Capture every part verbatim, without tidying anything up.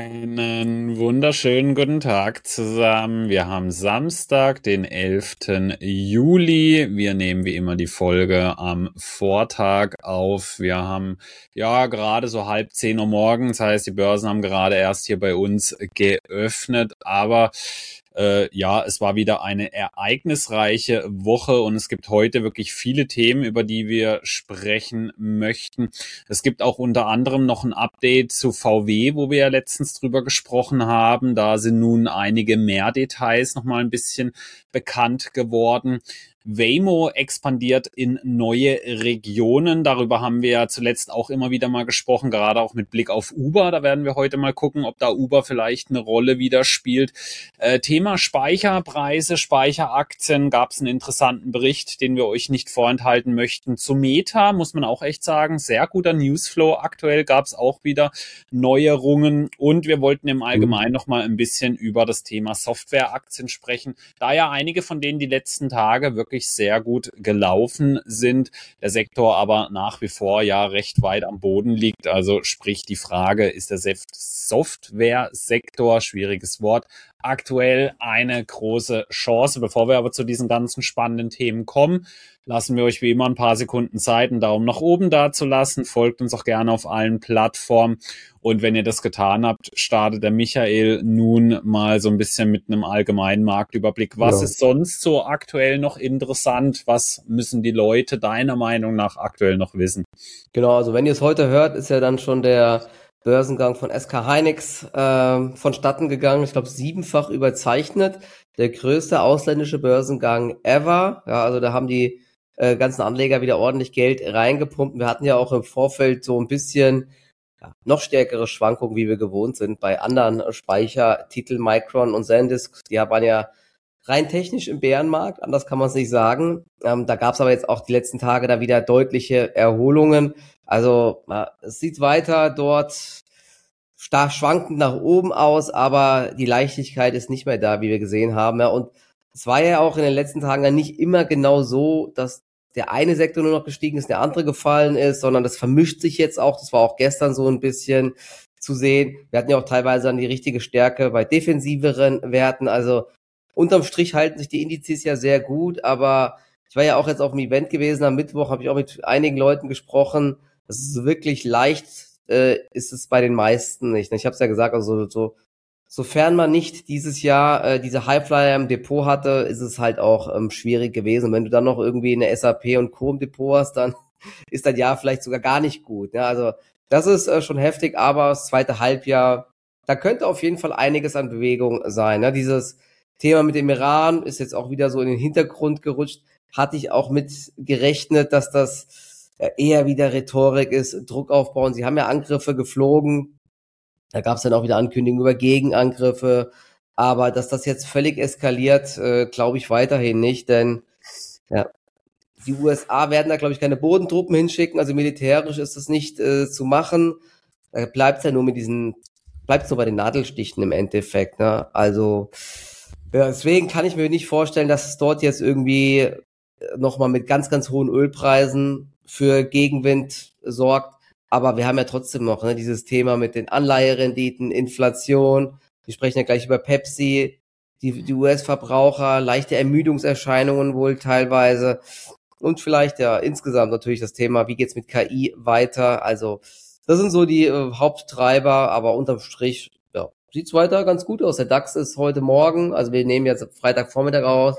Einen wunderschönen guten Tag zusammen. Wir haben Samstag, den elften Juli. Wir nehmen wie immer die Folge am Vortag auf. Wir haben ja gerade so halb zehn Uhr morgens, das heißt, die Börsen haben gerade erst hier bei uns geöffnet, aber Äh, ja, es war wieder eine ereignisreiche Woche und es gibt heute wirklich viele Themen, über die wir sprechen möchten. Es gibt auch unter anderem noch ein Update zu V W, wo wir ja letztens drüber gesprochen haben. Da sind nun einige mehr Details noch mal ein bisschen bekannt geworden. Waymo expandiert in neue Regionen. Darüber haben wir ja zuletzt auch immer wieder mal gesprochen, gerade auch mit Blick auf Uber. Da werden wir heute mal gucken, ob da Uber vielleicht eine Rolle wieder spielt. Äh, Thema Speicherpreise, Speicheraktien, gab es einen interessanten Bericht, den wir euch nicht vorenthalten möchten. Zu Meta muss man auch echt sagen, sehr guter Newsflow. Aktuell gab es auch wieder Neuerungen und wir wollten im Allgemeinen noch mal ein bisschen über das Thema Softwareaktien sprechen, da ja einige von denen die letzten Tage wirklich sehr gut gelaufen sind, der Sektor aber nach wie vor ja recht weit am Boden liegt. Also sprich die Frage, ist der Software-Sektor, schwieriges Wort, aktuell eine große Chance? Bevor wir aber zu diesen ganzen spannenden Themen kommen, lassen wir euch wie immer ein paar Sekunden Zeit, einen Daumen nach oben da zu lassen. Folgt uns auch gerne auf allen Plattformen. Und wenn ihr das getan habt, startet der Michael nun mal so ein bisschen mit einem allgemeinen Marktüberblick. Was ja. ist sonst so aktuell noch interessant? Was müssen die Leute deiner Meinung nach aktuell noch wissen? Genau, also wenn ihr es heute hört, ist ja dann schon der Börsengang von S K Hynix äh, vonstatten gegangen. Ich glaube, siebenfach überzeichnet. Der größte ausländische Börsengang ever. Ja, also da haben die äh, ganzen Anleger wieder ordentlich Geld reingepumpt. Wir hatten ja auch im Vorfeld so ein bisschen ja, noch stärkere Schwankungen, wie wir gewohnt sind bei anderen Speichertiteln, Micron und SanDisk. Die waren ja rein technisch im Bärenmarkt, anders kann man es nicht sagen. Ähm, da gab es aber jetzt auch die letzten Tage da wieder deutliche Erholungen. Also ja, es sieht weiter dort stark schwankend nach oben aus, aber die Leichtigkeit ist nicht mehr da, wie wir gesehen haben. Ja. Und es war ja auch in den letzten Tagen ja nicht immer genau so, dass der eine Sektor nur noch gestiegen ist, der andere gefallen ist, sondern das vermischt sich jetzt auch. Das war auch gestern so ein bisschen zu sehen. Wir hatten ja auch teilweise dann die richtige Stärke bei defensiveren Werten. Also unterm Strich halten sich die Indizes ja sehr gut, aber ich war ja auch jetzt auf dem Event gewesen, am Mittwoch habe ich auch mit einigen Leuten gesprochen. Das ist wirklich leicht, äh, ist es bei den meisten nicht. Ich habe es ja gesagt, also so, sofern man nicht dieses Jahr äh, diese Highflyer im Depot hatte, ist es halt auch ähm, schwierig gewesen. Und wenn du dann noch irgendwie eine S A P und Co. im Depot hast, dann ist das Jahr vielleicht sogar gar nicht gut. Ja, also das ist äh, schon heftig, aber das zweite Halbjahr, da könnte auf jeden Fall einiges an Bewegung sein. Ne? Dieses Thema mit dem Iran ist jetzt auch wieder so in den Hintergrund gerutscht. Hatte ich auch mit gerechnet, dass das eher wieder Rhetorik ist, Druck aufbauen. Sie haben ja Angriffe geflogen. Da gab es dann auch wieder Ankündigungen über Gegenangriffe. Aber dass das jetzt völlig eskaliert, äh, glaube ich weiterhin nicht. Denn ja, die U S A werden da, glaube ich, keine Bodentruppen hinschicken. Also militärisch ist das nicht äh, zu machen. Da bleibt es ja nur mit diesen, bleibt es nur bei den Nadelstichen im Endeffekt. Ne? Also ja, deswegen kann ich mir nicht vorstellen, dass es dort jetzt irgendwie nochmal mit ganz, ganz hohen Ölpreisen für Gegenwind sorgt. Aber wir haben ja trotzdem noch ne, dieses Thema mit den Anleiherenditen, Inflation. Wir sprechen ja gleich über Pepsi, die, die U S-Verbraucher, leichte Ermüdungserscheinungen wohl teilweise. Und vielleicht ja insgesamt natürlich das Thema, wie geht's mit K I weiter? Also das sind so die äh, Haupttreiber, aber unterm Strich ja, sieht's weiter ganz gut aus. Der DAX ist heute Morgen, also wir nehmen jetzt Freitagvormittag raus,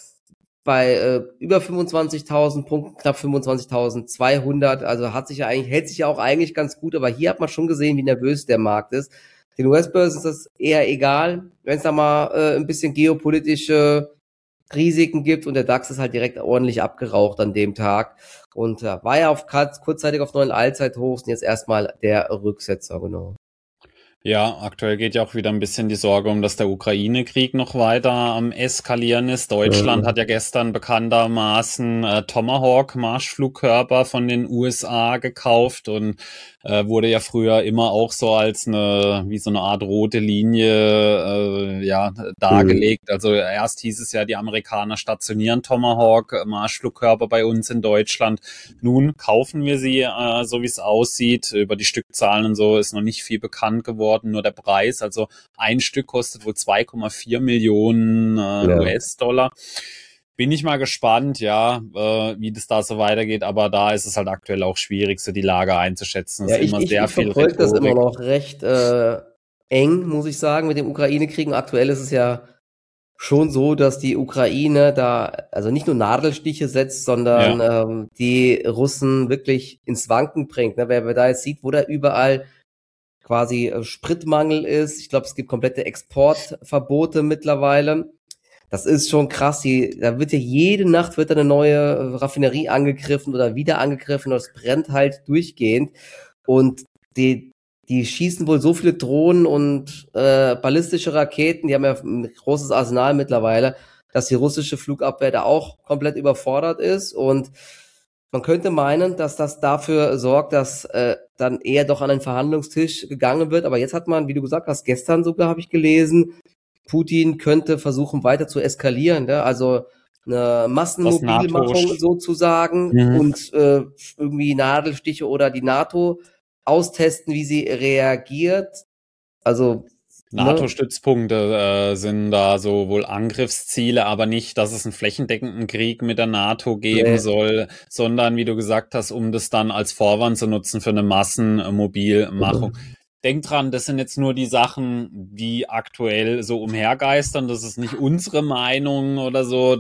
bei äh, über fünfundzwanzigtausend Punkten, knapp fünfundzwanzigtausendzweihundert, also hat sich ja eigentlich, hält sich ja auch eigentlich ganz gut, aber hier hat man schon gesehen, wie nervös der Markt ist. Den U S-Börsen ist das eher egal, wenn es da mal äh, ein bisschen geopolitische Risiken gibt und der DAX ist halt direkt ordentlich abgeraucht an dem Tag und ja, war ja auf kurzzeitig auf neuen Allzeithochs und jetzt erstmal der Rücksetzer, genau. Ja, aktuell geht ja auch wieder ein bisschen die Sorge um, dass der Ukraine-Krieg noch weiter am Eskalieren ist. Deutschland ja. hat ja gestern bekanntermaßen äh, Tomahawk-Marschflugkörper von den U S A gekauft und äh, wurde ja früher immer auch so als eine, wie so eine Art rote Linie, äh, ja, dargelegt. Mhm. Also erst hieß es ja, die Amerikaner stationieren Tomahawk Marschflugkörper bei uns in Deutschland. Nun kaufen wir sie, äh, so wie es aussieht. Über die Stückzahlen und so ist noch nicht viel bekannt geworden, nur der Preis. Also ein Stück kostet wohl zwei Komma vier Millionen äh, ja. U S-Dollar. Bin ich mal gespannt, ja, äh, wie das da so weitergeht, aber da ist es halt aktuell auch schwierig, so die Lage einzuschätzen. Es ja, ist ich, immer ich, sehr ich viel verfolge das Rhetorik. immer noch recht äh, eng, muss ich sagen, mit dem Ukraine-Krieg. Aktuell ist es ja schon so, dass die Ukraine da also nicht nur Nadelstiche setzt, sondern ja. ähm, die Russen wirklich ins Wanken bringt. Ne? Wer, wer da jetzt sieht, wo da überall quasi äh, Spritmangel ist. Ich glaube, es gibt komplette Exportverbote mittlerweile. Das ist schon krass. Die, da wird ja jede Nacht wird eine neue Raffinerie angegriffen oder wieder angegriffen und es brennt halt durchgehend. Und die, die schießen wohl so viele Drohnen und äh, ballistische Raketen, die haben ja ein großes Arsenal mittlerweile, dass die russische Flugabwehr da auch komplett überfordert ist. Und man könnte meinen, dass das dafür sorgt, dass äh, dann eher doch an den Verhandlungstisch gegangen wird. Aber jetzt hat man, wie du gesagt hast, gestern sogar habe ich gelesen, Putin könnte versuchen, weiter zu eskalieren, ne? Also eine Massenmobilmachung sozusagen mhm. und äh, irgendwie Nadelstiche oder die NATO austesten, wie sie reagiert. Also NATO-Stützpunkte äh, sind da so wohl Angriffsziele, aber nicht, dass es einen flächendeckenden Krieg mit der NATO geben nee. soll, sondern, wie du gesagt hast, um das dann als Vorwand zu nutzen für eine Massenmobilmachung. Mhm. Denk dran, das sind jetzt nur die Sachen, die aktuell so umhergeistern. Das ist nicht unsere Meinung oder so.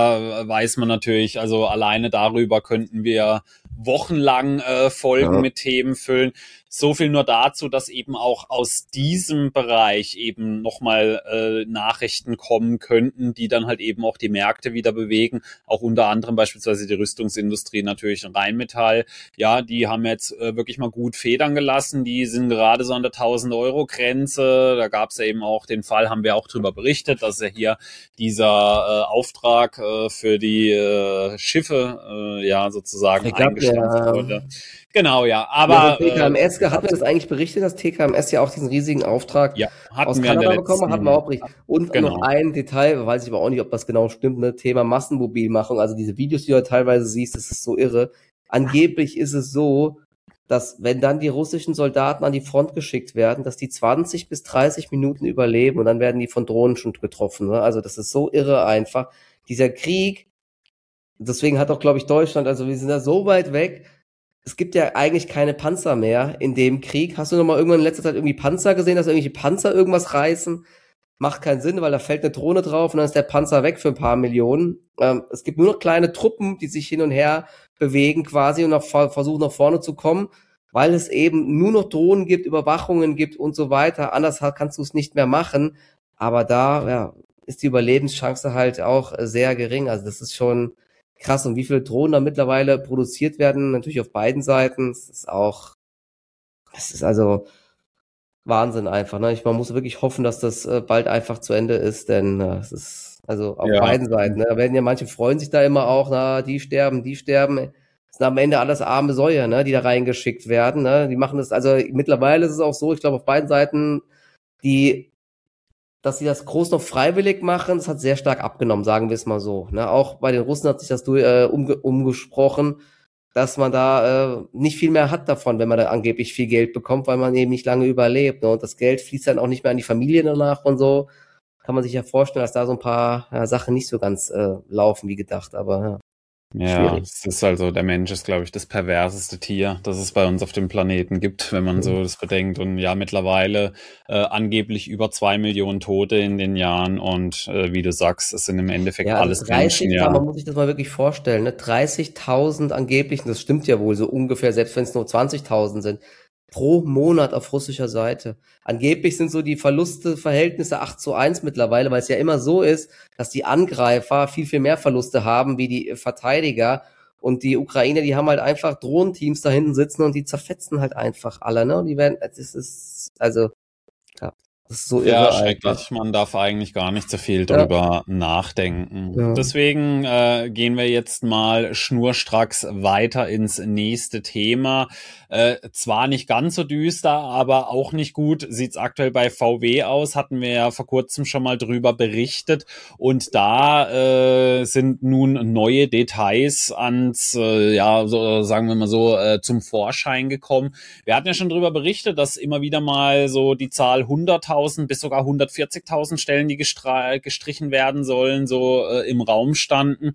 Da weiß man natürlich, also alleine darüber könnten wir wochenlang äh, Folgen ja. mit Themen füllen. So viel nur dazu, dass eben auch aus diesem Bereich eben nochmal äh, Nachrichten kommen könnten, die dann halt eben auch die Märkte wieder bewegen. Auch unter anderem beispielsweise die Rüstungsindustrie, natürlich Rheinmetall. Ja, die haben jetzt äh, wirklich mal gut Federn gelassen. Die sind gerade so an der tausend-Euro-Grenze. Da gab es ja eben auch den Fall, haben wir auch drüber berichtet, dass ja hier dieser äh, Auftrag äh, für die äh, Schiffe äh, ja sozusagen eingestampft ja. wurde. Genau, ja. Aber ja, T K M S, äh, hatten wir das eigentlich berichtet, dass T K M S ja auch diesen riesigen Auftrag ja, aus Kanada bekommen? Hatten wir auch berichtet. Und genau. noch ein Detail, weiß ich aber auch nicht, ob das genau stimmt, ne? Thema Massenmobilmachung. Also diese Videos, die du teilweise siehst, das ist so irre. Angeblich ist es so, dass wenn dann die russischen Soldaten an die Front geschickt werden, dass die zwanzig bis dreißig Minuten überleben und dann werden die von Drohnen schon getroffen. Ne? Also das ist so irre einfach. Dieser Krieg, deswegen hat auch, glaube ich, Deutschland, also wir sind da so weit weg. Es gibt ja eigentlich keine Panzer mehr in dem Krieg. Hast du noch mal irgendwann in letzter Zeit irgendwie Panzer gesehen, dass irgendwelche Panzer irgendwas reißen? Macht keinen Sinn, weil da fällt eine Drohne drauf und dann ist der Panzer weg für ein paar Millionen. Ähm, es gibt nur noch kleine Truppen, die sich hin und her bewegen quasi und noch versuchen nach vorne zu kommen, weil es eben nur noch Drohnen gibt, Überwachungen gibt und so weiter. Anders kannst du es nicht mehr machen. Aber da ja, ist die Überlebenschance halt auch sehr gering. Also das ist schon krass. Und wie viele Drohnen da mittlerweile produziert werden, natürlich auf beiden Seiten, das ist auch, das ist also Wahnsinn einfach. Ne? Ich, man muss wirklich hoffen, dass das äh, bald einfach zu Ende ist, denn äh, es ist also auf ja. beiden Seiten. Ne? Da werden ja manche freuen sich da immer auch, na, die sterben, die sterben. Das sind am Ende alles arme Säue, ne, die da reingeschickt werden. Ne? Die machen das, also mittlerweile ist es auch so, ich glaube auf beiden Seiten, die dass sie das groß noch freiwillig machen, das hat sehr stark abgenommen, sagen wir es mal so. Ne? Auch bei den Russen hat sich das durch, äh, umge umgesprochen, dass man da äh, nicht viel mehr hat davon, wenn man da angeblich viel Geld bekommt, weil man eben nicht lange überlebt. Ne? Und das Geld fließt dann auch nicht mehr an die Familie danach und so. Kann man sich ja vorstellen, dass da so ein paar ja, Sachen nicht so ganz äh, laufen wie gedacht, aber ja. Ja, es ist also, der Mensch ist, glaube ich, das perverseste Tier, das es bei uns auf dem Planeten gibt, wenn man mhm. so das bedenkt. Und ja, mittlerweile äh, angeblich über zwei Millionen Tote in den Jahren und äh, wie du sagst, es sind im Endeffekt ja, alles dreißig, Menschen. Ja, man muss sich das mal wirklich vorstellen, ne? dreißigtausend angeblich, und das stimmt ja wohl so ungefähr, selbst wenn es nur zwanzigtausend sind, pro Monat auf russischer Seite. Angeblich sind so die Verluste-Verhältnisse acht zu eins mittlerweile, weil es ja immer so ist, dass die Angreifer viel, viel mehr Verluste haben wie die Verteidiger. Und die Ukrainer, die haben halt einfach Drohnenteams da hinten sitzen und die zerfetzen halt einfach alle, ne? Und die werden, es ist, also, ja. Das ist so irre Ja, einfach. schrecklich. Man darf eigentlich gar nicht so viel Ja. drüber nachdenken. Ja. Deswegen äh, gehen wir jetzt mal schnurstracks weiter ins nächste Thema. Äh, zwar nicht ganz so düster, aber auch nicht gut sieht's aktuell bei V W aus. Hatten wir ja vor kurzem schon mal drüber berichtet. Und da äh, sind nun neue Details ans, äh, ja, so, sagen wir mal so, äh, zum Vorschein gekommen. Wir hatten ja schon drüber berichtet, dass immer wieder mal so die Zahl hunderttausend bis sogar hundertvierzigtausend Stellen, die gestra- gestrichen werden sollen, so äh, im Raum standen.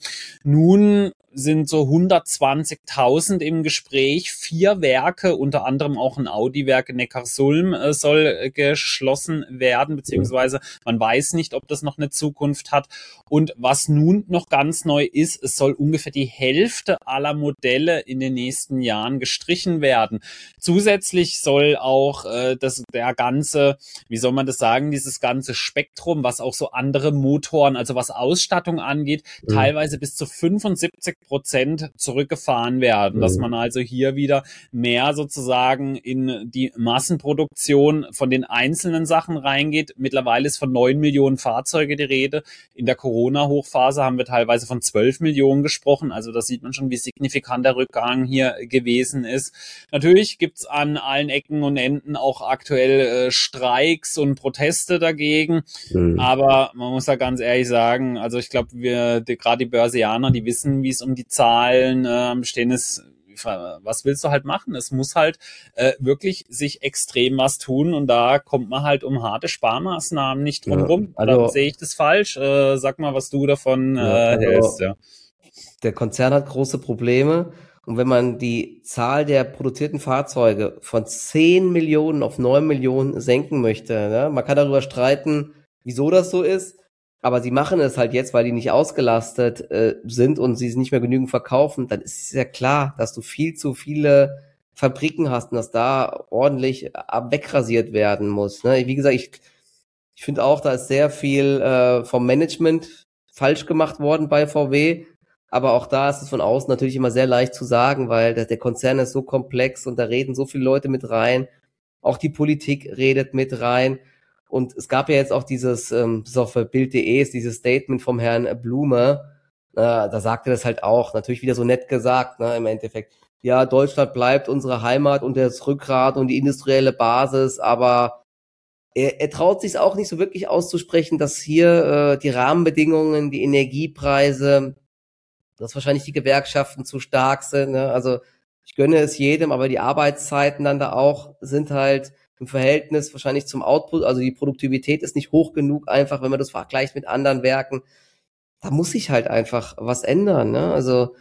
Nun sind so hundertzwanzigtausend im Gespräch. Vier Werke, unter anderem auch ein Audi-Werk in Neckarsulm, äh, soll äh, geschlossen werden, beziehungsweise man weiß nicht, ob das noch eine Zukunft hat. Und was nun noch ganz neu ist, es soll ungefähr die Hälfte aller Modelle in den nächsten Jahren gestrichen werden. Zusätzlich soll auch äh, das, der ganze, wie soll man das sagen, dieses ganze Spektrum, was auch so andere Motoren, also was Ausstattung angeht, Mhm. teilweise bis zu fünfundsiebzig Prozent zurückgefahren werden, Mhm. dass man also hier wieder mehr sozusagen in die Massenproduktion von den einzelnen Sachen reingeht. Mittlerweile ist von neun Millionen Fahrzeuge die Rede. In der Corona-Hochphase haben wir teilweise von zwölf Millionen gesprochen. Also da sieht man schon, wie signifikant der Rückgang hier gewesen ist. Natürlich gibt's an allen Ecken und Enden auch aktuell äh, Streiks und Proteste dagegen. Mhm. Aber man muss da ganz ehrlich sagen, also ich glaube, wir die, gerade die Börsianer, die wissen, wie es um die Zahlen äh, bestehen ist. Was willst du halt machen? Es muss halt äh, wirklich sich extrem was tun und da kommt man halt um harte Sparmaßnahmen nicht drum Ja, rum. also- Oder sehe ich das falsch? Äh, sag mal, was du davon Ja, äh, also- hältst. Ja. Der Konzern hat große Probleme. Und wenn man die Zahl der produzierten Fahrzeuge von zehn Millionen auf neun Millionen senken möchte, ne? Man kann darüber streiten, wieso das so ist, aber sie machen es halt jetzt, weil die nicht ausgelastet äh, sind und sie nicht mehr genügend verkaufen, dann ist es ja klar, dass du viel zu viele Fabriken hast und dass da ordentlich wegrasiert werden muss. Ne? Wie gesagt, ich, ich finde auch, da ist sehr viel äh, vom Management falsch gemacht worden bei V W. Aber auch da ist es von außen natürlich immer sehr leicht zu sagen, weil der, der Konzern ist so komplex und da reden so viele Leute mit rein. Auch die Politik redet mit rein. Und es gab ja jetzt auch dieses, ähm, das ist auf Bild punkt de, ist dieses Statement vom Herrn Blume. Äh, da sagte das halt auch, natürlich wieder so nett gesagt, ne, im Endeffekt. Ja, Deutschland bleibt unsere Heimat und das Rückgrat und die industrielle Basis, aber er, er traut sich auch nicht so wirklich auszusprechen, dass hier äh, die Rahmenbedingungen, die Energiepreise, dass wahrscheinlich die Gewerkschaften zu stark sind. Ne? Also ich gönne es jedem, aber die Arbeitszeiten dann da auch sind halt im Verhältnis wahrscheinlich zum Output, also die Produktivität ist nicht hoch genug einfach, wenn man das vergleicht mit anderen Werken. Da muss sich halt einfach was ändern. Ne? Also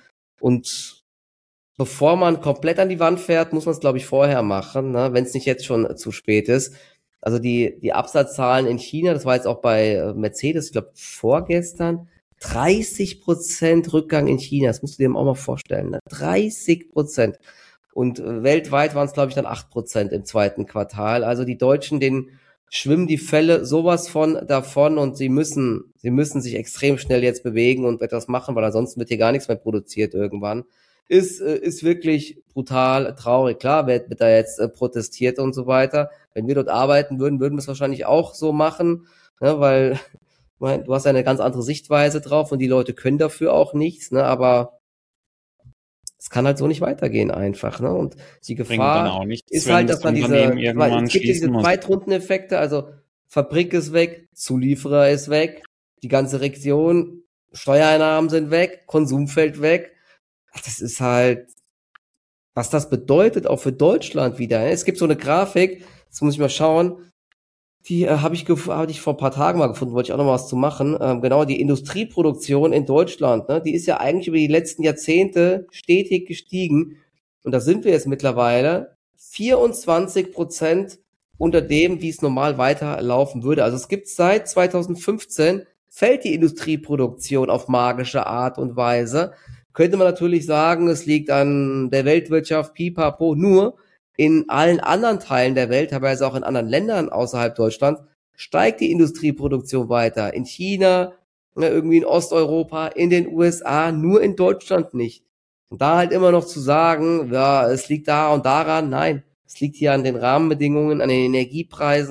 und bevor man komplett an die Wand fährt, muss man es, glaube ich, vorher machen, ne? Wenn es nicht jetzt schon zu spät ist. Also die die Absatzzahlen in China, das war jetzt auch bei Mercedes, ich glaube vorgestern, dreißig Prozent Rückgang in China, das musst du dir auch mal vorstellen, ne? dreißig Prozent. Und äh, weltweit waren es, glaube ich, dann acht Prozent im zweiten Quartal. Also die Deutschen, denen schwimmen die Fälle sowas von davon und sie müssen, sie müssen sich extrem schnell jetzt bewegen und etwas machen, weil ansonsten wird hier gar nichts mehr produziert irgendwann. Ist, äh, ist wirklich brutal traurig. Klar, wird, wird da jetzt äh, protestiert und so weiter. Wenn wir dort arbeiten würden, würden wir es wahrscheinlich auch so machen, ne, weil du hast ja eine ganz andere Sichtweise drauf und die Leute können dafür auch nichts, ne, aber es kann halt so nicht weitergehen einfach, ne, und die Gefahr ist halt, dass man diese, es gibt ja diese Zweitrundeneffekte, also Fabrik ist weg, Zulieferer ist weg, die ganze Region, Steuereinnahmen sind weg, Konsum fällt weg. Das ist halt, was das bedeutet auch für Deutschland wieder. Ne? Es gibt so eine Grafik, jetzt muss ich mal schauen, die äh, habe ich, hab ich vor ein paar Tagen mal gefunden, wollte ich auch noch mal was zu machen. Ähm, genau, die Industrieproduktion in Deutschland, ne, die ist ja eigentlich über die letzten Jahrzehnte stetig gestiegen. Und da sind wir jetzt mittlerweile vierundzwanzig Prozent unter dem, wie es normal weiterlaufen würde. Also es gibt seit zweitausendfünfzehn, fällt die Industrieproduktion auf magische Art und Weise. Könnte man natürlich sagen, es liegt an der Weltwirtschaft, pipapo, nur in allen anderen Teilen der Welt, teilweise auch in anderen Ländern außerhalb Deutschlands, steigt die Industrieproduktion weiter. In China, irgendwie in Osteuropa, in den U S A, nur in Deutschland nicht. Und da halt immer noch zu sagen, ja, es liegt da und daran, nein, es liegt hier an den Rahmenbedingungen, an den Energiepreisen,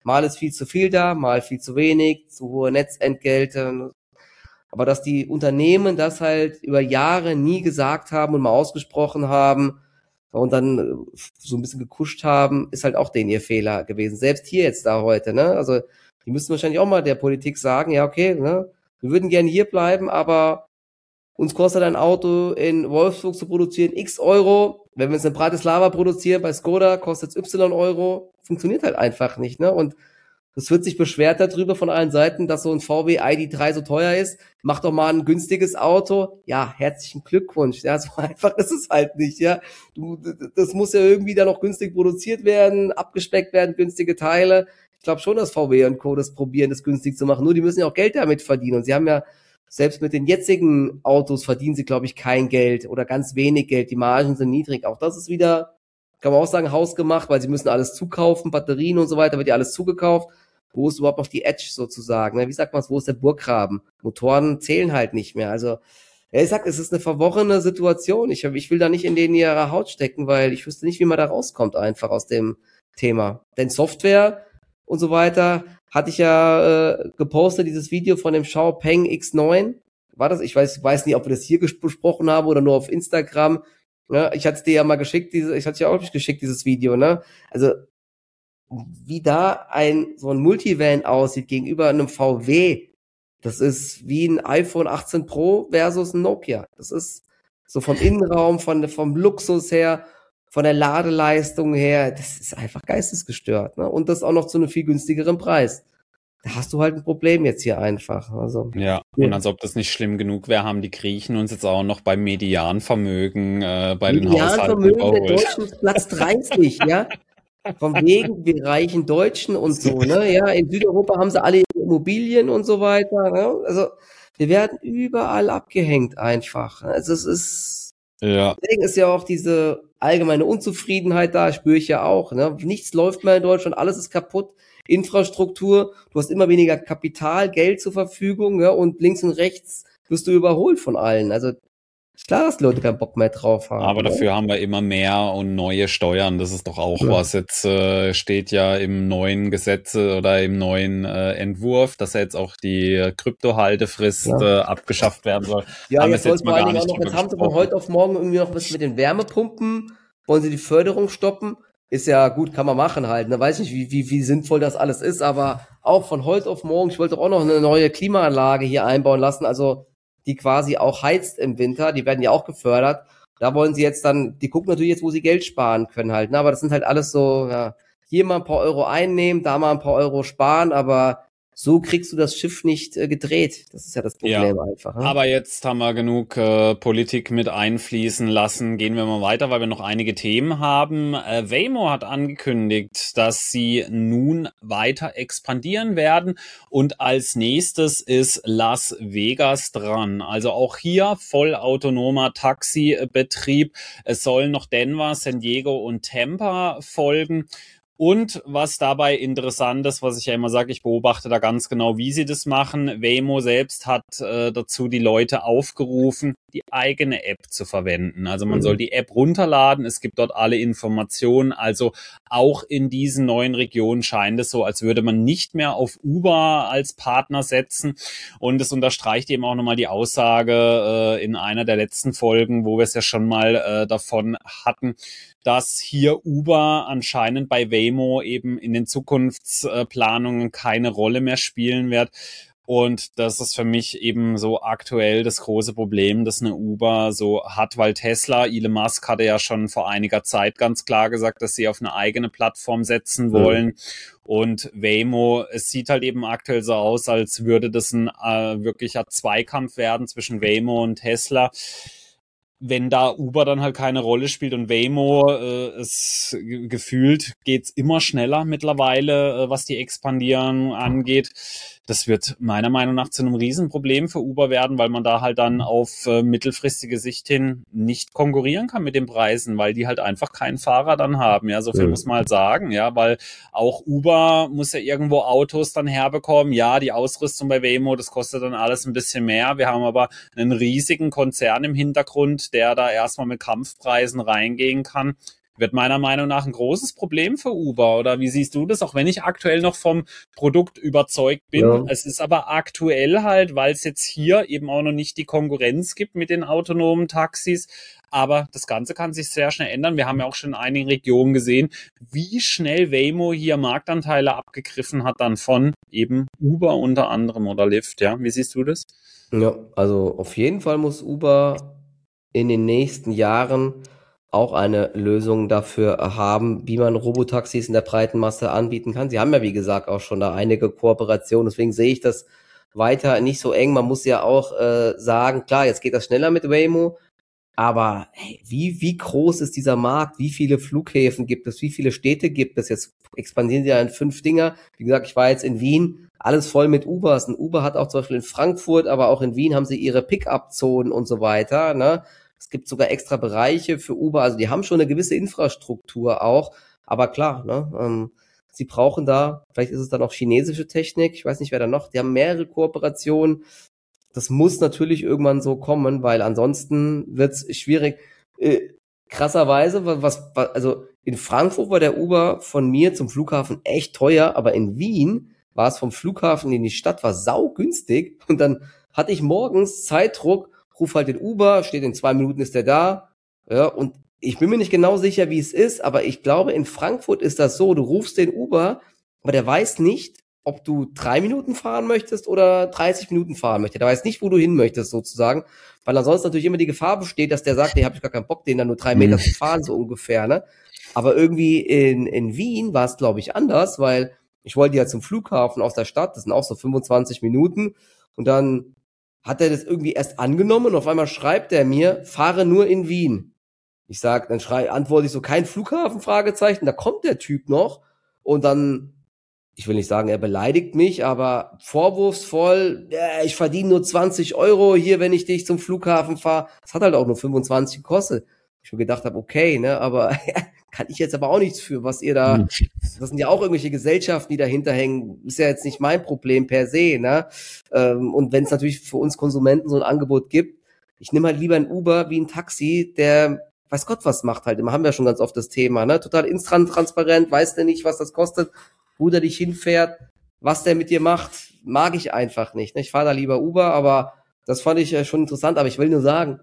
Mal ist viel zu viel da, mal viel zu wenig, zu hohe Netzentgelte. Aber dass die Unternehmen das halt über Jahre nie gesagt haben und mal ausgesprochen haben und dann so ein bisschen gekuscht haben, ist halt auch denen ihr Fehler gewesen. Selbst hier jetzt da heute, ne? Also die müssen wahrscheinlich auch mal der Politik sagen, ja okay, ne? Wir würden gerne hier bleiben, aber uns kostet ein Auto in Wolfsburg zu produzieren x Euro. Wenn wir es in Bratislava produzieren, bei Skoda kostet es Y Euro. Funktioniert halt einfach nicht, ne? Und es wird sich beschwert darüber von allen Seiten, dass so ein V W I D drei so teuer ist. Mach doch mal ein günstiges Auto. Ja, herzlichen Glückwunsch. Ja, so einfach ist es halt nicht, ja. Du, das muss ja irgendwie dann noch günstig produziert werden, abgespeckt werden, günstige Teile. Ich glaube schon, dass V W und Co. das probieren, das günstig zu machen. Nur die müssen ja auch Geld damit verdienen. Und sie haben ja, selbst mit den jetzigen Autos verdienen sie, glaube ich, kein Geld oder ganz wenig Geld. Die Margen sind niedrig. Auch das ist wieder, kann man auch sagen, hausgemacht, weil sie müssen alles zukaufen, Batterien und so weiter, wird ja alles zugekauft. Wo ist überhaupt noch die Edge sozusagen? Wie sagt man es, wo ist der Burggraben? Motoren zählen halt nicht mehr. Also, ja, ich sag, es ist eine verworrene Situation. Ich, ich will da nicht in denen ihrer Haut stecken, weil ich wüsste nicht, wie man da rauskommt einfach aus dem Thema. Denn Software und so weiter hatte ich ja äh, gepostet, dieses Video von dem Xiaopeng X neun. War das? Ich weiß, weiß nicht, ob wir das hier besprochen haben oder nur auf Instagram. Ja, ich hatte es dir ja mal geschickt, diese, ich hatte es ja auch nicht geschickt, dieses Video, ne? Also, wie da ein so ein Multivan aussieht gegenüber einem V W, das ist wie ein iPhone achtzehn Pro versus ein Nokia. Das ist so vom Innenraum, von vom Luxus her, von der Ladeleistung her, das ist einfach geistesgestört, ne? Und das auch noch zu einem viel günstigeren Preis. Da hast du halt ein Problem jetzt hier einfach. Also, ja, ja. Und als ob das nicht schlimm genug wäre, haben die Griechen uns jetzt auch noch beim Medianvermögen äh, bei den Haushalten überholt. Medianvermögen der Deutschen ist Platz dreißig, ja. Von wegen, wir reichen Deutschen und so, ne? Ja, in Südeuropa haben sie alle Immobilien und so weiter, ne? Also, wir werden überall abgehängt einfach. Also, es ist, ja. Deswegen ist ja auch diese allgemeine Unzufriedenheit da, spüre ich ja auch, ne? Nichts läuft mehr in Deutschland, alles ist kaputt. Infrastruktur, du hast immer weniger Kapital, Geld zur Verfügung, ja? Und links und rechts wirst du überholt von allen. Also, ist klar, dass die Leute keinen Bock mehr drauf haben. Aber dafür ne? haben wir immer mehr und neue Steuern. Das ist doch auch ja. was. Jetzt äh, steht ja im neuen Gesetz oder im neuen äh, Entwurf, dass jetzt auch die Kryptohaltefrist ja. äh, abgeschafft werden soll. Ja, haben jetzt, jetzt, mal gar nicht auch noch, jetzt haben sie von heute auf morgen irgendwie noch was mit den Wärmepumpen. Wollen sie die Förderung stoppen? Ist ja gut, kann man machen halt. Ne? Weiß nicht, wie, wie, wie sinnvoll das alles ist, aber auch von heute auf morgen, ich wollte auch noch eine neue Klimaanlage hier einbauen lassen. Also die quasi auch heizt im Winter, die werden ja auch gefördert. Da wollen sie jetzt dann, die gucken natürlich jetzt, wo sie Geld sparen können halt, ne? Aber das sind halt alles so, ja, hier mal ein paar Euro einnehmen, da mal ein paar Euro sparen, aber so kriegst du das Schiff nicht äh, gedreht. Das ist ja das Problem ja, einfach. Ne? Aber jetzt haben wir genug äh, Politik mit einfließen lassen. Gehen wir mal weiter, weil wir noch einige Themen haben. Äh, Waymo hat angekündigt, dass sie nun weiter expandieren werden. Und als nächstes ist Las Vegas dran. Also auch hier vollautonomer Taxibetrieb. Es sollen noch Denver, San Diego und Tampa folgen. Und was dabei interessant ist, was ich ja immer sage, ich beobachte da ganz genau, wie sie das machen. Waymo selbst hat äh, dazu die Leute aufgerufen, die eigene App zu verwenden. Also man mhm. soll die App runterladen, es gibt dort alle Informationen. Also auch in diesen neuen Regionen scheint es so, als würde man nicht mehr auf Uber als Partner setzen. Und es unterstreicht eben auch nochmal die Aussage äh, in einer der letzten Folgen, wo wir es ja schon mal äh, davon hatten, dass hier Uber anscheinend bei Waymo eben in den Zukunftsplanungen keine Rolle mehr spielen wird. Und das ist für mich eben so aktuell das große Problem, das eine Uber so hat, weil Tesla, Elon Musk hatte ja schon vor einiger Zeit ganz klar gesagt, dass sie auf eine eigene Plattform setzen wollen. Mhm. Und Waymo, es sieht halt eben aktuell so aus, als würde das ein äh, wirklicher Zweikampf werden zwischen Waymo und Tesla. Wenn da Uber dann halt keine Rolle spielt und Waymo, äh, es gefühlt geht's immer schneller mittlerweile, äh, was die Expandieren angeht. Das wird meiner Meinung nach zu einem Riesenproblem für Uber werden, weil man da halt dann auf äh, mittelfristige Sicht hin nicht konkurrieren kann mit den Preisen, weil die halt einfach keinen Fahrer dann haben. Ja, so viel ja. muss man halt sagen, ja, weil auch Uber muss ja irgendwo Autos dann herbekommen. Ja, die Ausrüstung bei Waymo, das kostet dann alles ein bisschen mehr. Wir haben aber einen riesigen Konzern im Hintergrund, der da erstmal mit Kampfpreisen reingehen kann. wird meiner Meinung nach ein großes Problem für Uber. Oder wie siehst du das? Auch wenn ich aktuell noch vom Produkt überzeugt bin. Ja. Es ist aber aktuell halt, weil es jetzt hier eben auch noch nicht die Konkurrenz gibt mit den autonomen Taxis. Aber das Ganze kann sich sehr schnell ändern. Wir haben ja auch schon in einigen Regionen gesehen, wie schnell Waymo hier Marktanteile abgegriffen hat dann von eben Uber unter anderem oder Lyft. Ja, wie siehst du das? Ja, also auf jeden Fall muss Uber in den nächsten Jahren auch eine Lösung dafür haben, wie man Robotaxis in der breiten Masse anbieten kann. Sie haben ja, wie gesagt, auch schon da einige Kooperationen. Deswegen sehe ich das weiter nicht so eng. Man muss ja auch äh, sagen, klar, jetzt geht das schneller mit Waymo. Aber hey, wie, wie groß ist dieser Markt? Wie viele Flughäfen gibt es? Wie viele Städte gibt es? Jetzt expandieren sie ja in fünf Dinger. Wie gesagt, ich war jetzt in Wien, alles voll mit Ubers. Ein Uber hat auch zum Beispiel in Frankfurt, aber auch in Wien haben sie ihre Pick-up-Zonen und so weiter, ne? Es gibt sogar extra Bereiche für Uber. Also die haben schon eine gewisse Infrastruktur auch. Aber klar, ne? Ähm, sie brauchen da, vielleicht ist es dann auch chinesische Technik. Ich weiß nicht, wer da noch. Die haben mehrere Kooperationen. Das muss natürlich irgendwann so kommen, weil ansonsten wird's schwierig. Äh, krasserweise, was, was, also in Frankfurt war der Uber von mir zum Flughafen echt teuer, aber in Wien war es vom Flughafen in die Stadt, war saugünstig. Und dann hatte ich morgens Zeitdruck, ruf halt den Uber, steht in zwei Minuten ist der da. Ja, und ich bin mir nicht genau sicher, wie es ist, aber ich glaube, in Frankfurt ist das so, du rufst den Uber, aber der weiß nicht, ob du drei Minuten fahren möchtest oder dreißig Minuten fahren möchtest. Der weiß nicht, wo du hin möchtest, sozusagen. Weil ansonsten natürlich immer die Gefahr besteht, dass der sagt, nee, hab ich gar keinen Bock, den dann nur drei Meter zu fahren, so ungefähr, ne? Aber irgendwie in, in Wien war es, glaube ich, anders, weil ich wollte ja zum Flughafen aus der Stadt, das sind auch so fünfundzwanzig Minuten. Und dann hat er das irgendwie erst angenommen und auf einmal schreibt er mir, fahre nur in Wien. Ich sag, dann schrei, antworte ich so, kein Flughafen, Fragezeichen, da kommt der Typ noch. Und dann, ich will nicht sagen, er beleidigt mich, aber vorwurfsvoll, ja, ich verdiene nur zwanzig Euro hier, wenn ich dich zum Flughafen fahre. Das hat halt auch nur fünfundzwanzig gekostet. Ich mir gedacht habe, okay, ne, aber kann ich jetzt aber auch nichts für, was ihr da, das sind ja auch irgendwelche Gesellschaften, die dahinter hängen, ist ja jetzt nicht mein Problem per se, ne, und wenn es natürlich für uns Konsumenten so ein Angebot gibt, ich nehme halt lieber ein Uber wie ein Taxi, der weiß Gott was macht halt, immer haben wir ja schon ganz oft das Thema, ne, total intransparent, weiß der nicht, was das kostet, wo der dich hinfährt, was der mit dir macht, mag ich einfach nicht, ne, ich fahre da lieber Uber, aber das fand ich schon interessant, aber ich will nur sagen,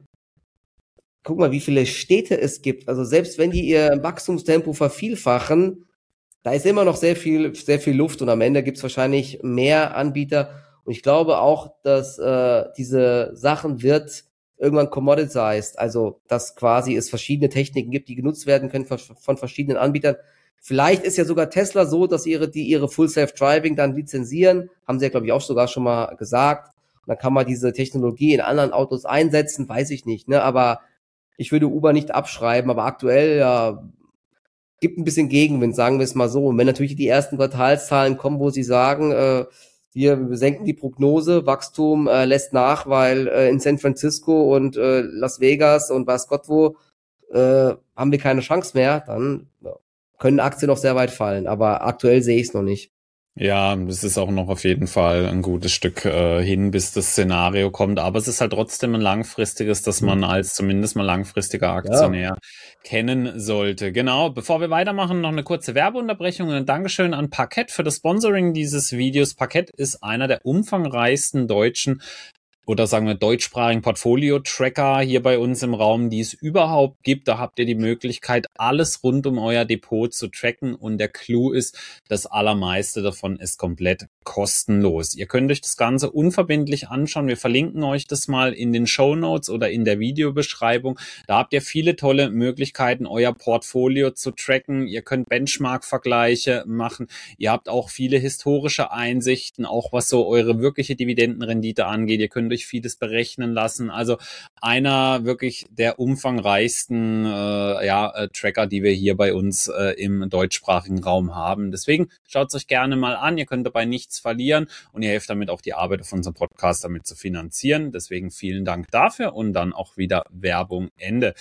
guck mal, wie viele Städte es gibt. Also selbst wenn die ihr Wachstumstempo vervielfachen, da ist immer noch sehr viel, sehr viel Luft und am Ende gibt's wahrscheinlich mehr Anbieter. Und ich glaube auch, dass äh, diese Sachen wird irgendwann commoditized. Also dass quasi es verschiedene Techniken gibt, die genutzt werden können von, von verschiedenen Anbietern. Vielleicht ist ja sogar Tesla so, dass ihre, die ihre Full Self-Driving dann lizenzieren. Haben sie ja, glaube ich, auch sogar schon mal gesagt. Und dann kann man diese Technologie in anderen Autos einsetzen, weiß ich nicht, ne? Aber ich würde Uber nicht abschreiben, aber aktuell ja, gibt ein bisschen Gegenwind, sagen wir es mal so. Und wenn natürlich die ersten Quartalszahlen kommen, wo sie sagen, äh, wir senken die Prognose, Wachstum äh, lässt nach, weil äh, in San Francisco und äh, Las Vegas und weiß Gott wo äh, haben wir keine Chance mehr, dann ja, können Aktien noch sehr weit fallen. Aber aktuell sehe ich es noch nicht. Ja, es ist auch noch auf jeden Fall ein gutes Stück äh, hin, bis das Szenario kommt. Aber es ist halt trotzdem ein langfristiges, das man als zumindest mal langfristiger Aktionär ja. kennen sollte. Genau, bevor wir weitermachen, noch eine kurze Werbeunterbrechung und ein Dankeschön an Parkett für das Sponsoring dieses Videos. Parkett ist einer der umfangreichsten deutschen oder sagen wir deutschsprachigen Portfolio-Tracker hier bei uns im Raum, die es überhaupt gibt. Da habt ihr die Möglichkeit, alles rund um euer Depot zu tracken und der Clou ist, das allermeiste davon ist komplett kostenlos. Ihr könnt euch das Ganze unverbindlich anschauen. Wir verlinken euch das mal in den Shownotes oder in der Videobeschreibung. Da habt ihr viele tolle Möglichkeiten, euer Portfolio zu tracken. Ihr könnt Benchmark-Vergleiche machen. Ihr habt auch viele historische Einsichten, auch was so eure wirkliche Dividendenrendite angeht. Ihr könnt euch vieles berechnen lassen. Also einer wirklich der umfangreichsten äh, ja, äh, Tracker, die wir hier bei uns äh, im deutschsprachigen Raum haben. Deswegen schaut es euch gerne mal an. Ihr könnt dabei nichts verlieren und ihr helft damit auch die Arbeit auf unserem Podcast damit zu finanzieren. Deswegen vielen Dank dafür und dann auch wieder Werbung Ende.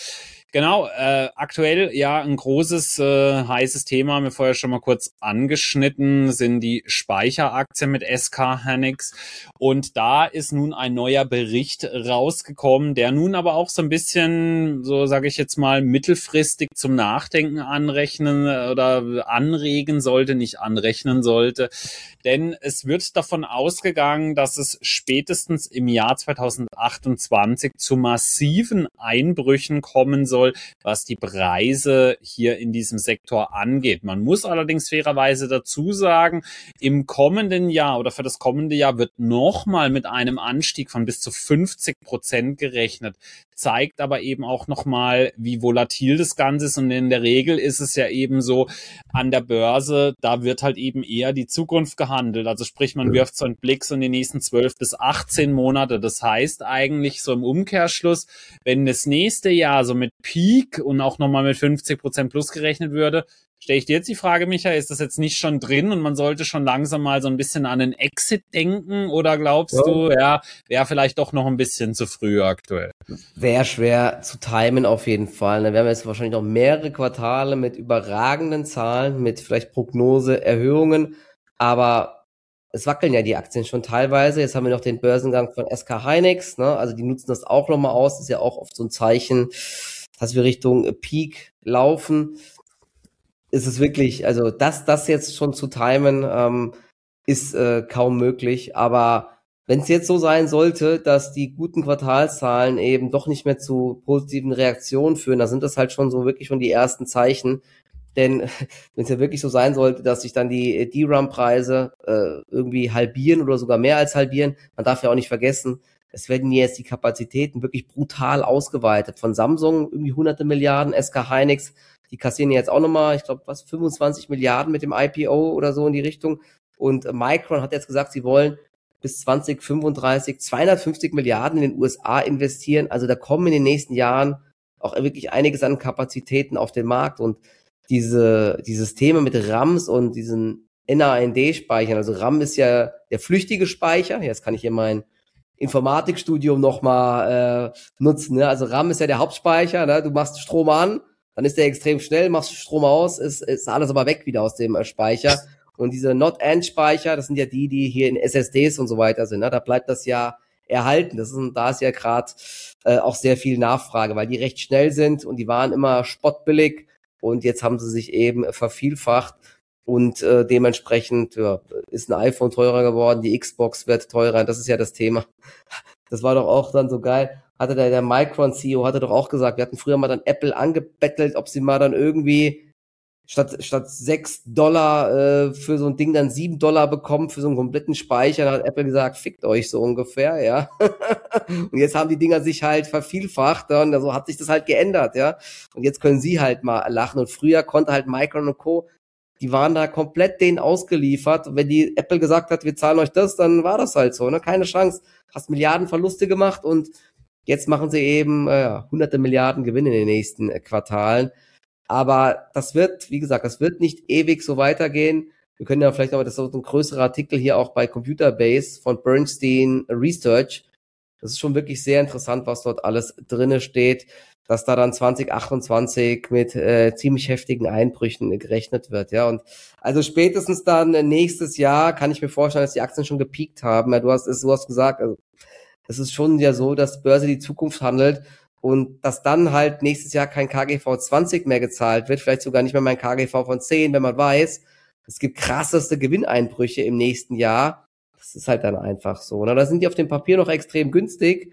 Genau, äh, aktuell ja ein großes, äh, heißes Thema, haben wir vorher schon mal kurz angeschnitten, sind die Speicheraktien mit S K Hynix. Und da ist nun ein neuer Bericht rausgekommen, der nun aber auch so ein bisschen, so sage ich jetzt mal, mittelfristig zum Nachdenken anrechnen oder anregen sollte, nicht anrechnen sollte. Denn es wird davon ausgegangen, dass es spätestens im Jahr zweitausendachtundzwanzig zu massiven Einbrüchen kommen soll, was die Preise hier in diesem Sektor angeht. Man muss allerdings fairerweise dazu sagen, im kommenden Jahr oder für das kommende Jahr wird nochmal mit einem Anstieg von bis zu fünfzig Prozent gerechnet, zeigt aber eben auch nochmal, wie volatil das Ganze ist. Und in der Regel ist es ja eben so, an der Börse, da wird halt eben eher die Zukunft gehandelt. Also sprich, man wirft so einen Blick so in die nächsten zwölf bis achtzehn Monate. Das heißt eigentlich so im Umkehrschluss, wenn das nächste Jahr so mit Peak und auch nochmal mit fünfzig Prozent plus gerechnet würde, stelle ich dir jetzt die Frage, Michael, ist das jetzt nicht schon drin und man sollte schon langsam mal so ein bisschen an einen Exit denken, oder glaubst ja. du, ja, wäre vielleicht doch noch ein bisschen zu früh aktuell? Wäre schwer zu timen auf jeden Fall. Wir haben jetzt wahrscheinlich noch mehrere Quartale mit überragenden Zahlen, mit vielleicht Prognoseerhöhungen, aber es wackeln ja die Aktien schon teilweise. Jetzt haben wir noch den Börsengang von S K Hynix, ne? Also die nutzen das auch nochmal aus. Das ist ja auch oft so ein Zeichen, dass wir Richtung Peak laufen. Ist es wirklich, also das, das jetzt schon zu timen, ähm, ist äh, kaum möglich. Aber wenn es jetzt so sein sollte, dass die guten Quartalszahlen eben doch nicht mehr zu positiven Reaktionen führen, dann sind das halt schon so wirklich schon die ersten Zeichen. Denn wenn es ja wirklich so sein sollte, dass sich dann die D RAM-Preise äh, irgendwie halbieren oder sogar mehr als halbieren, man darf ja auch nicht vergessen, es werden jetzt die Kapazitäten wirklich brutal ausgeweitet. Von Samsung irgendwie hunderte Milliarden, S K Hynix, die kassieren jetzt auch nochmal, ich glaube, was, fünfundzwanzig Milliarden mit dem I P O oder so in die Richtung. Und Micron hat jetzt gesagt, sie wollen bis zwanzig fünfunddreißig zweihundertfünfzig Milliarden in den U S A investieren. Also da kommen in den nächsten Jahren auch wirklich einiges an Kapazitäten auf den Markt. Und diese, dieses Thema mit RAMs und diesen N A N D-Speichern, also RAM ist ja der flüchtige Speicher. Jetzt kann ich hier mein Informatikstudium nochmal äh, nutzen. Ne? Also RAM ist ja der Hauptspeicher. Ne? Du machst Strom an, dann ist der extrem schnell, machst Strom aus, ist, ist alles aber weg wieder aus dem äh, Speicher. Und diese Not-End-Speicher, das sind ja die, die hier in S S Ds und so weiter sind. Ne? Da bleibt das ja erhalten. Das ist, da ist ja gerade äh, auch sehr viel Nachfrage, weil die recht schnell sind und die waren immer spottbillig und jetzt haben sie sich eben vervielfacht und äh, dementsprechend ja, ist ein iPhone teurer geworden, die Xbox wird teurer. Das ist ja das Thema. Das war doch auch dann so geil. Hatte der, der Micron-C E O hatte doch auch gesagt, wir hatten früher mal dann Apple angebettelt, ob sie mal dann irgendwie statt statt sechs Dollar äh, für so ein Ding dann sieben Dollar bekommen für so einen kompletten Speicher. Da hat Apple gesagt, fickt euch so ungefähr, ja. Und jetzt haben die Dinger sich halt vervielfacht, ja, und so hat sich das halt geändert, ja. Und jetzt können sie halt mal lachen. Und früher konnte halt Micron und Co., die waren da komplett denen ausgeliefert. Und wenn die Apple gesagt hat, wir zahlen euch das, dann war das halt so, ne? Keine Chance. Hast Milliarden Verluste gemacht und jetzt machen sie eben äh, hunderte Milliarden Gewinn in den nächsten äh, Quartalen. Aber das wird, wie gesagt, das wird nicht ewig so weitergehen. Wir können ja vielleicht noch, das ist so ein größerer Artikel hier auch bei Computerbase von Bernstein Research. Das ist schon wirklich sehr interessant, was dort alles drinne steht, dass da dann zwanzig achtundzwanzig mit äh, ziemlich heftigen Einbrüchen gerechnet wird. Ja, und also spätestens dann nächstes Jahr kann ich mir vorstellen, dass die Aktien schon gepiekt haben. Ja, du hast es, du hast gesagt, also es ist schon ja so, dass Börse die Zukunft handelt. Und dass dann halt nächstes Jahr kein K G V zwanzig mehr gezahlt wird, vielleicht sogar nicht mehr mein K G V von zehn, wenn man weiß, es gibt krasseste Gewinneinbrüche im nächsten Jahr. Das ist halt dann einfach so. Ne? Da sind die auf dem Papier noch extrem günstig,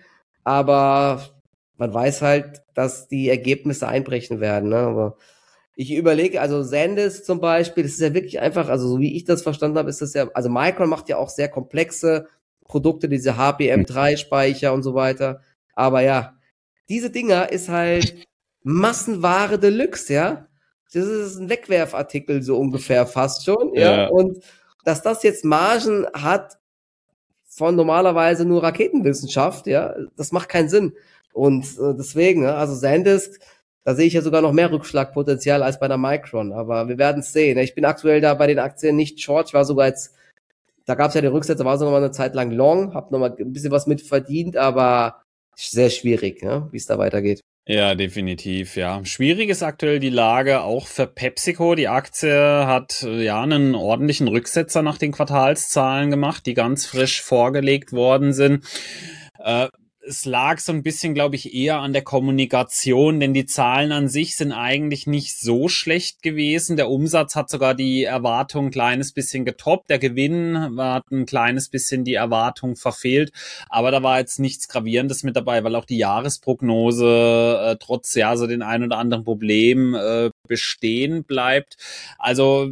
aber man weiß halt, dass die Ergebnisse einbrechen werden. Ne? Aber ich überlege, also Sandisk zum Beispiel, das ist ja wirklich einfach, also so wie ich das verstanden habe, ist das ja, also Micron macht ja auch sehr komplexe Produkte, diese H B M drei Speicher und so weiter. Aber ja, diese Dinger ist halt Massenware Deluxe, ja. Das ist ein Wegwerfartikel so ungefähr fast schon, ja. ja. Und dass das jetzt Margen hat von normalerweise nur Raketenwissenschaft, ja, das macht keinen Sinn. Und äh, deswegen, also Sandisk, da sehe ich ja sogar noch mehr Rückschlagpotenzial als bei der Micron. Aber wir werden es sehen. Ich bin aktuell da bei den Aktien nicht short. Ich war sogar jetzt, da gab es ja den Rücksetzer, war sogar mal eine Zeit lang long, habe nochmal ein bisschen was mit verdient, aber sehr schwierig, ja, wie es da weitergeht. Ja, definitiv, ja. Schwierig ist aktuell die Lage auch für PepsiCo. Die Aktie hat ja einen ordentlichen Rücksetzer nach den Quartalszahlen gemacht, die ganz frisch vorgelegt worden sind. Äh, Es lag so ein bisschen, glaube ich, eher an der Kommunikation, denn die Zahlen an sich sind eigentlich nicht so schlecht gewesen. Der Umsatz hat sogar die Erwartung ein kleines bisschen getoppt. Der Gewinn hat ein kleines bisschen die Erwartung verfehlt. Aber da war jetzt nichts Gravierendes mit dabei, weil auch die Jahresprognose äh, trotz ja so den ein oder anderen Problem äh, bestehen bleibt. Also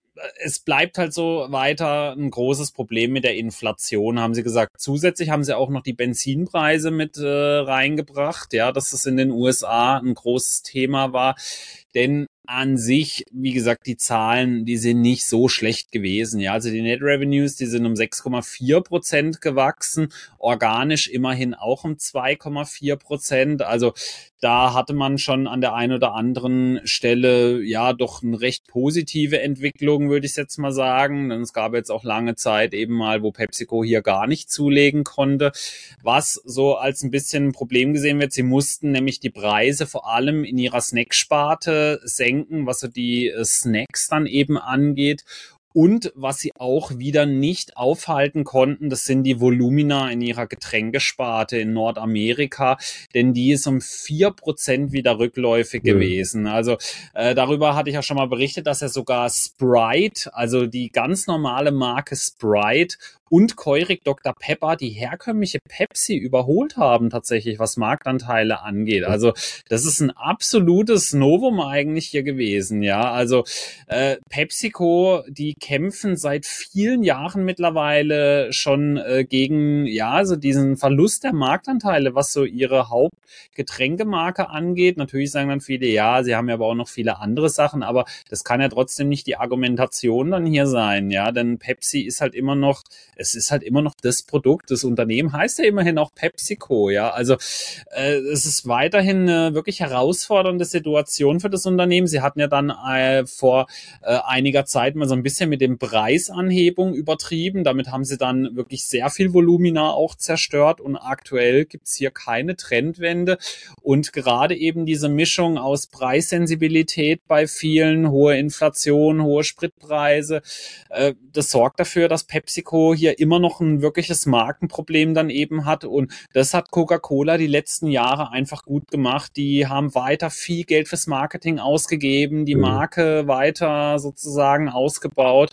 es bleibt halt so weiter ein großes Problem mit der Inflation, haben sie gesagt. Zusätzlich haben sie auch noch die Benzinpreise mit äh, reingebracht, ja, dass es in den U S A ein großes Thema war. Denn an sich, wie gesagt, die Zahlen, die sind nicht so schlecht gewesen. Ja, also die Net Revenues, die sind um sechs Komma vier Prozent gewachsen, organisch immerhin auch um zwei Komma vier Prozent. Also da hatte man schon an der einen oder anderen Stelle ja doch eine recht positive Entwicklung, würde ich jetzt mal sagen. Denn es gab jetzt auch lange Zeit eben mal, wo PepsiCo hier gar nicht zulegen konnte. Was so als ein bisschen ein Problem gesehen wird, sie mussten nämlich die Preise vor allem in ihrer Snacksparte senken, was so die Snacks dann eben angeht. Und was sie auch wieder nicht aufhalten konnten, das sind die Volumina in ihrer Getränkesparte in Nordamerika, denn die ist um vier Prozent wieder rückläufig ja. gewesen. Also äh, darüber hatte ich ja schon mal berichtet, dass er sogar Sprite, also die ganz normale Marke Sprite und Keurig Doktor Pepper, die herkömmliche Pepsi, überholt haben tatsächlich, was Marktanteile angeht. Also das ist ein absolutes Novum eigentlich hier gewesen, ja. Also äh, PepsiCo, die kämpfen seit vielen Jahren mittlerweile schon äh, gegen, ja, so diesen Verlust der Marktanteile, was so ihre Hauptgetränkemarke angeht. Natürlich sagen dann viele, ja, sie haben ja aber auch noch viele andere Sachen, aber das kann ja trotzdem nicht die Argumentation dann hier sein, ja, denn Pepsi ist halt immer noch, es ist halt immer noch das Produkt, das Unternehmen heißt ja immerhin auch PepsiCo, ja, also äh, es ist weiterhin eine wirklich herausfordernde Situation für das Unternehmen. Sie hatten ja dann äh, vor äh, einiger Zeit mal so ein bisschen mit dem Preisanhebung übertrieben, damit haben sie dann wirklich sehr viel Volumina auch zerstört und aktuell gibt's hier keine Trendwende und gerade eben diese Mischung aus Preissensibilität bei vielen, hohe Inflation, hohe Spritpreise, äh, das sorgt dafür, dass PepsiCo hier immer noch ein wirkliches Markenproblem dann eben hat und das hat Coca-Cola die letzten Jahre einfach gut gemacht. Die haben weiter viel Geld fürs Marketing ausgegeben, die Marke weiter sozusagen ausgebaut.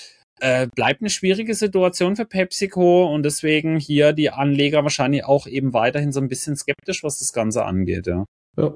Äh, bleibt eine schwierige Situation für PepsiCo und deswegen hier die Anleger wahrscheinlich auch eben weiterhin so ein bisschen skeptisch, was das Ganze angeht. Ja. Ja.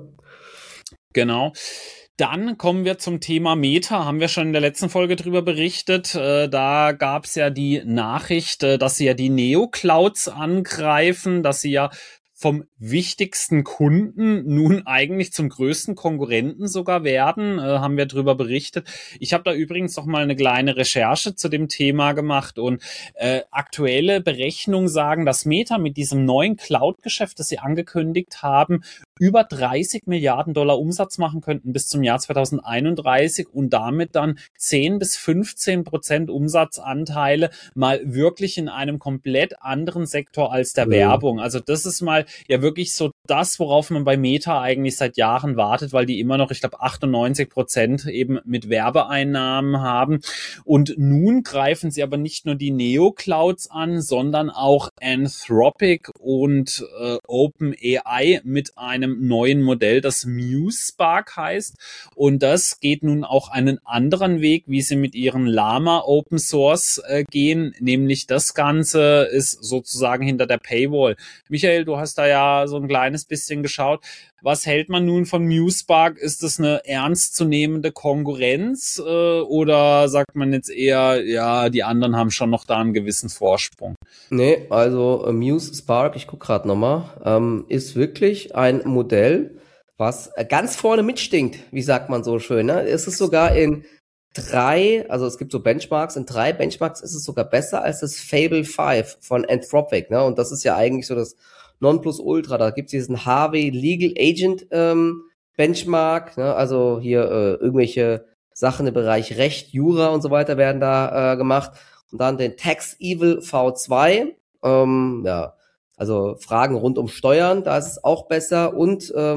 Genau. Dann kommen wir zum Thema Meta, haben wir schon in der letzten Folge drüber berichtet. Äh, da gab es ja die Nachricht, äh, dass sie ja die Neo-Clouds angreifen, dass sie ja vom wichtigsten Kunden nun eigentlich zum größten Konkurrenten sogar werden, äh, haben wir drüber berichtet. Ich habe da übrigens noch mal eine kleine Recherche zu dem Thema gemacht und äh, aktuelle Berechnungen sagen, dass Meta mit diesem neuen Cloud-Geschäft, das sie angekündigt haben, über dreißig Milliarden Dollar Umsatz machen könnten bis zum Jahr zweitausendeinunddreißig und damit dann zehn bis fünfzehn Prozent Umsatzanteile mal wirklich in einem komplett anderen Sektor als der ja. Werbung. Also das ist mal ja wirklich so das, worauf man bei Meta eigentlich seit Jahren wartet, weil die immer noch, ich glaube, achtundneunzig Prozent eben mit Werbeeinnahmen haben. Und nun greifen sie aber nicht nur die Neo-Clouds an, sondern auch Anthropic und äh, OpenAI mit einem neuen Modell, das MuseSpark heißt. Und das geht nun auch einen anderen Weg, wie sie mit ihren Llama Open Source äh, gehen, nämlich das Ganze ist sozusagen hinter der Paywall. Michael, du hast da ja so ein kleines bisschen geschaut. Was hält man nun von MuseSpark? Ist das eine ernstzunehmende Konkurrenz äh, oder sagt man jetzt eher, ja, die anderen haben schon noch da einen gewissen Vorsprung? Nee, also äh, MuseSpark, ich gucke gerade nochmal, ähm, ist wirklich ein Modell, was äh, ganz vorne mitstinkt, wie sagt man so schön. Ne? Es ist sogar in drei, also es gibt so Benchmarks, in drei Benchmarks ist es sogar besser als das Fable fünf von Anthropic. Ne? Und das ist ja eigentlich so das Nonplusultra. Da gibt es diesen Harvey Legal Agent ähm, Benchmark, ne? Also hier äh, irgendwelche Sachen im Bereich Recht, Jura und so weiter werden da äh, gemacht. Und dann den Tax Evil V zwei, ähm, ja, also Fragen rund um Steuern, da ist es auch besser. Und ähm,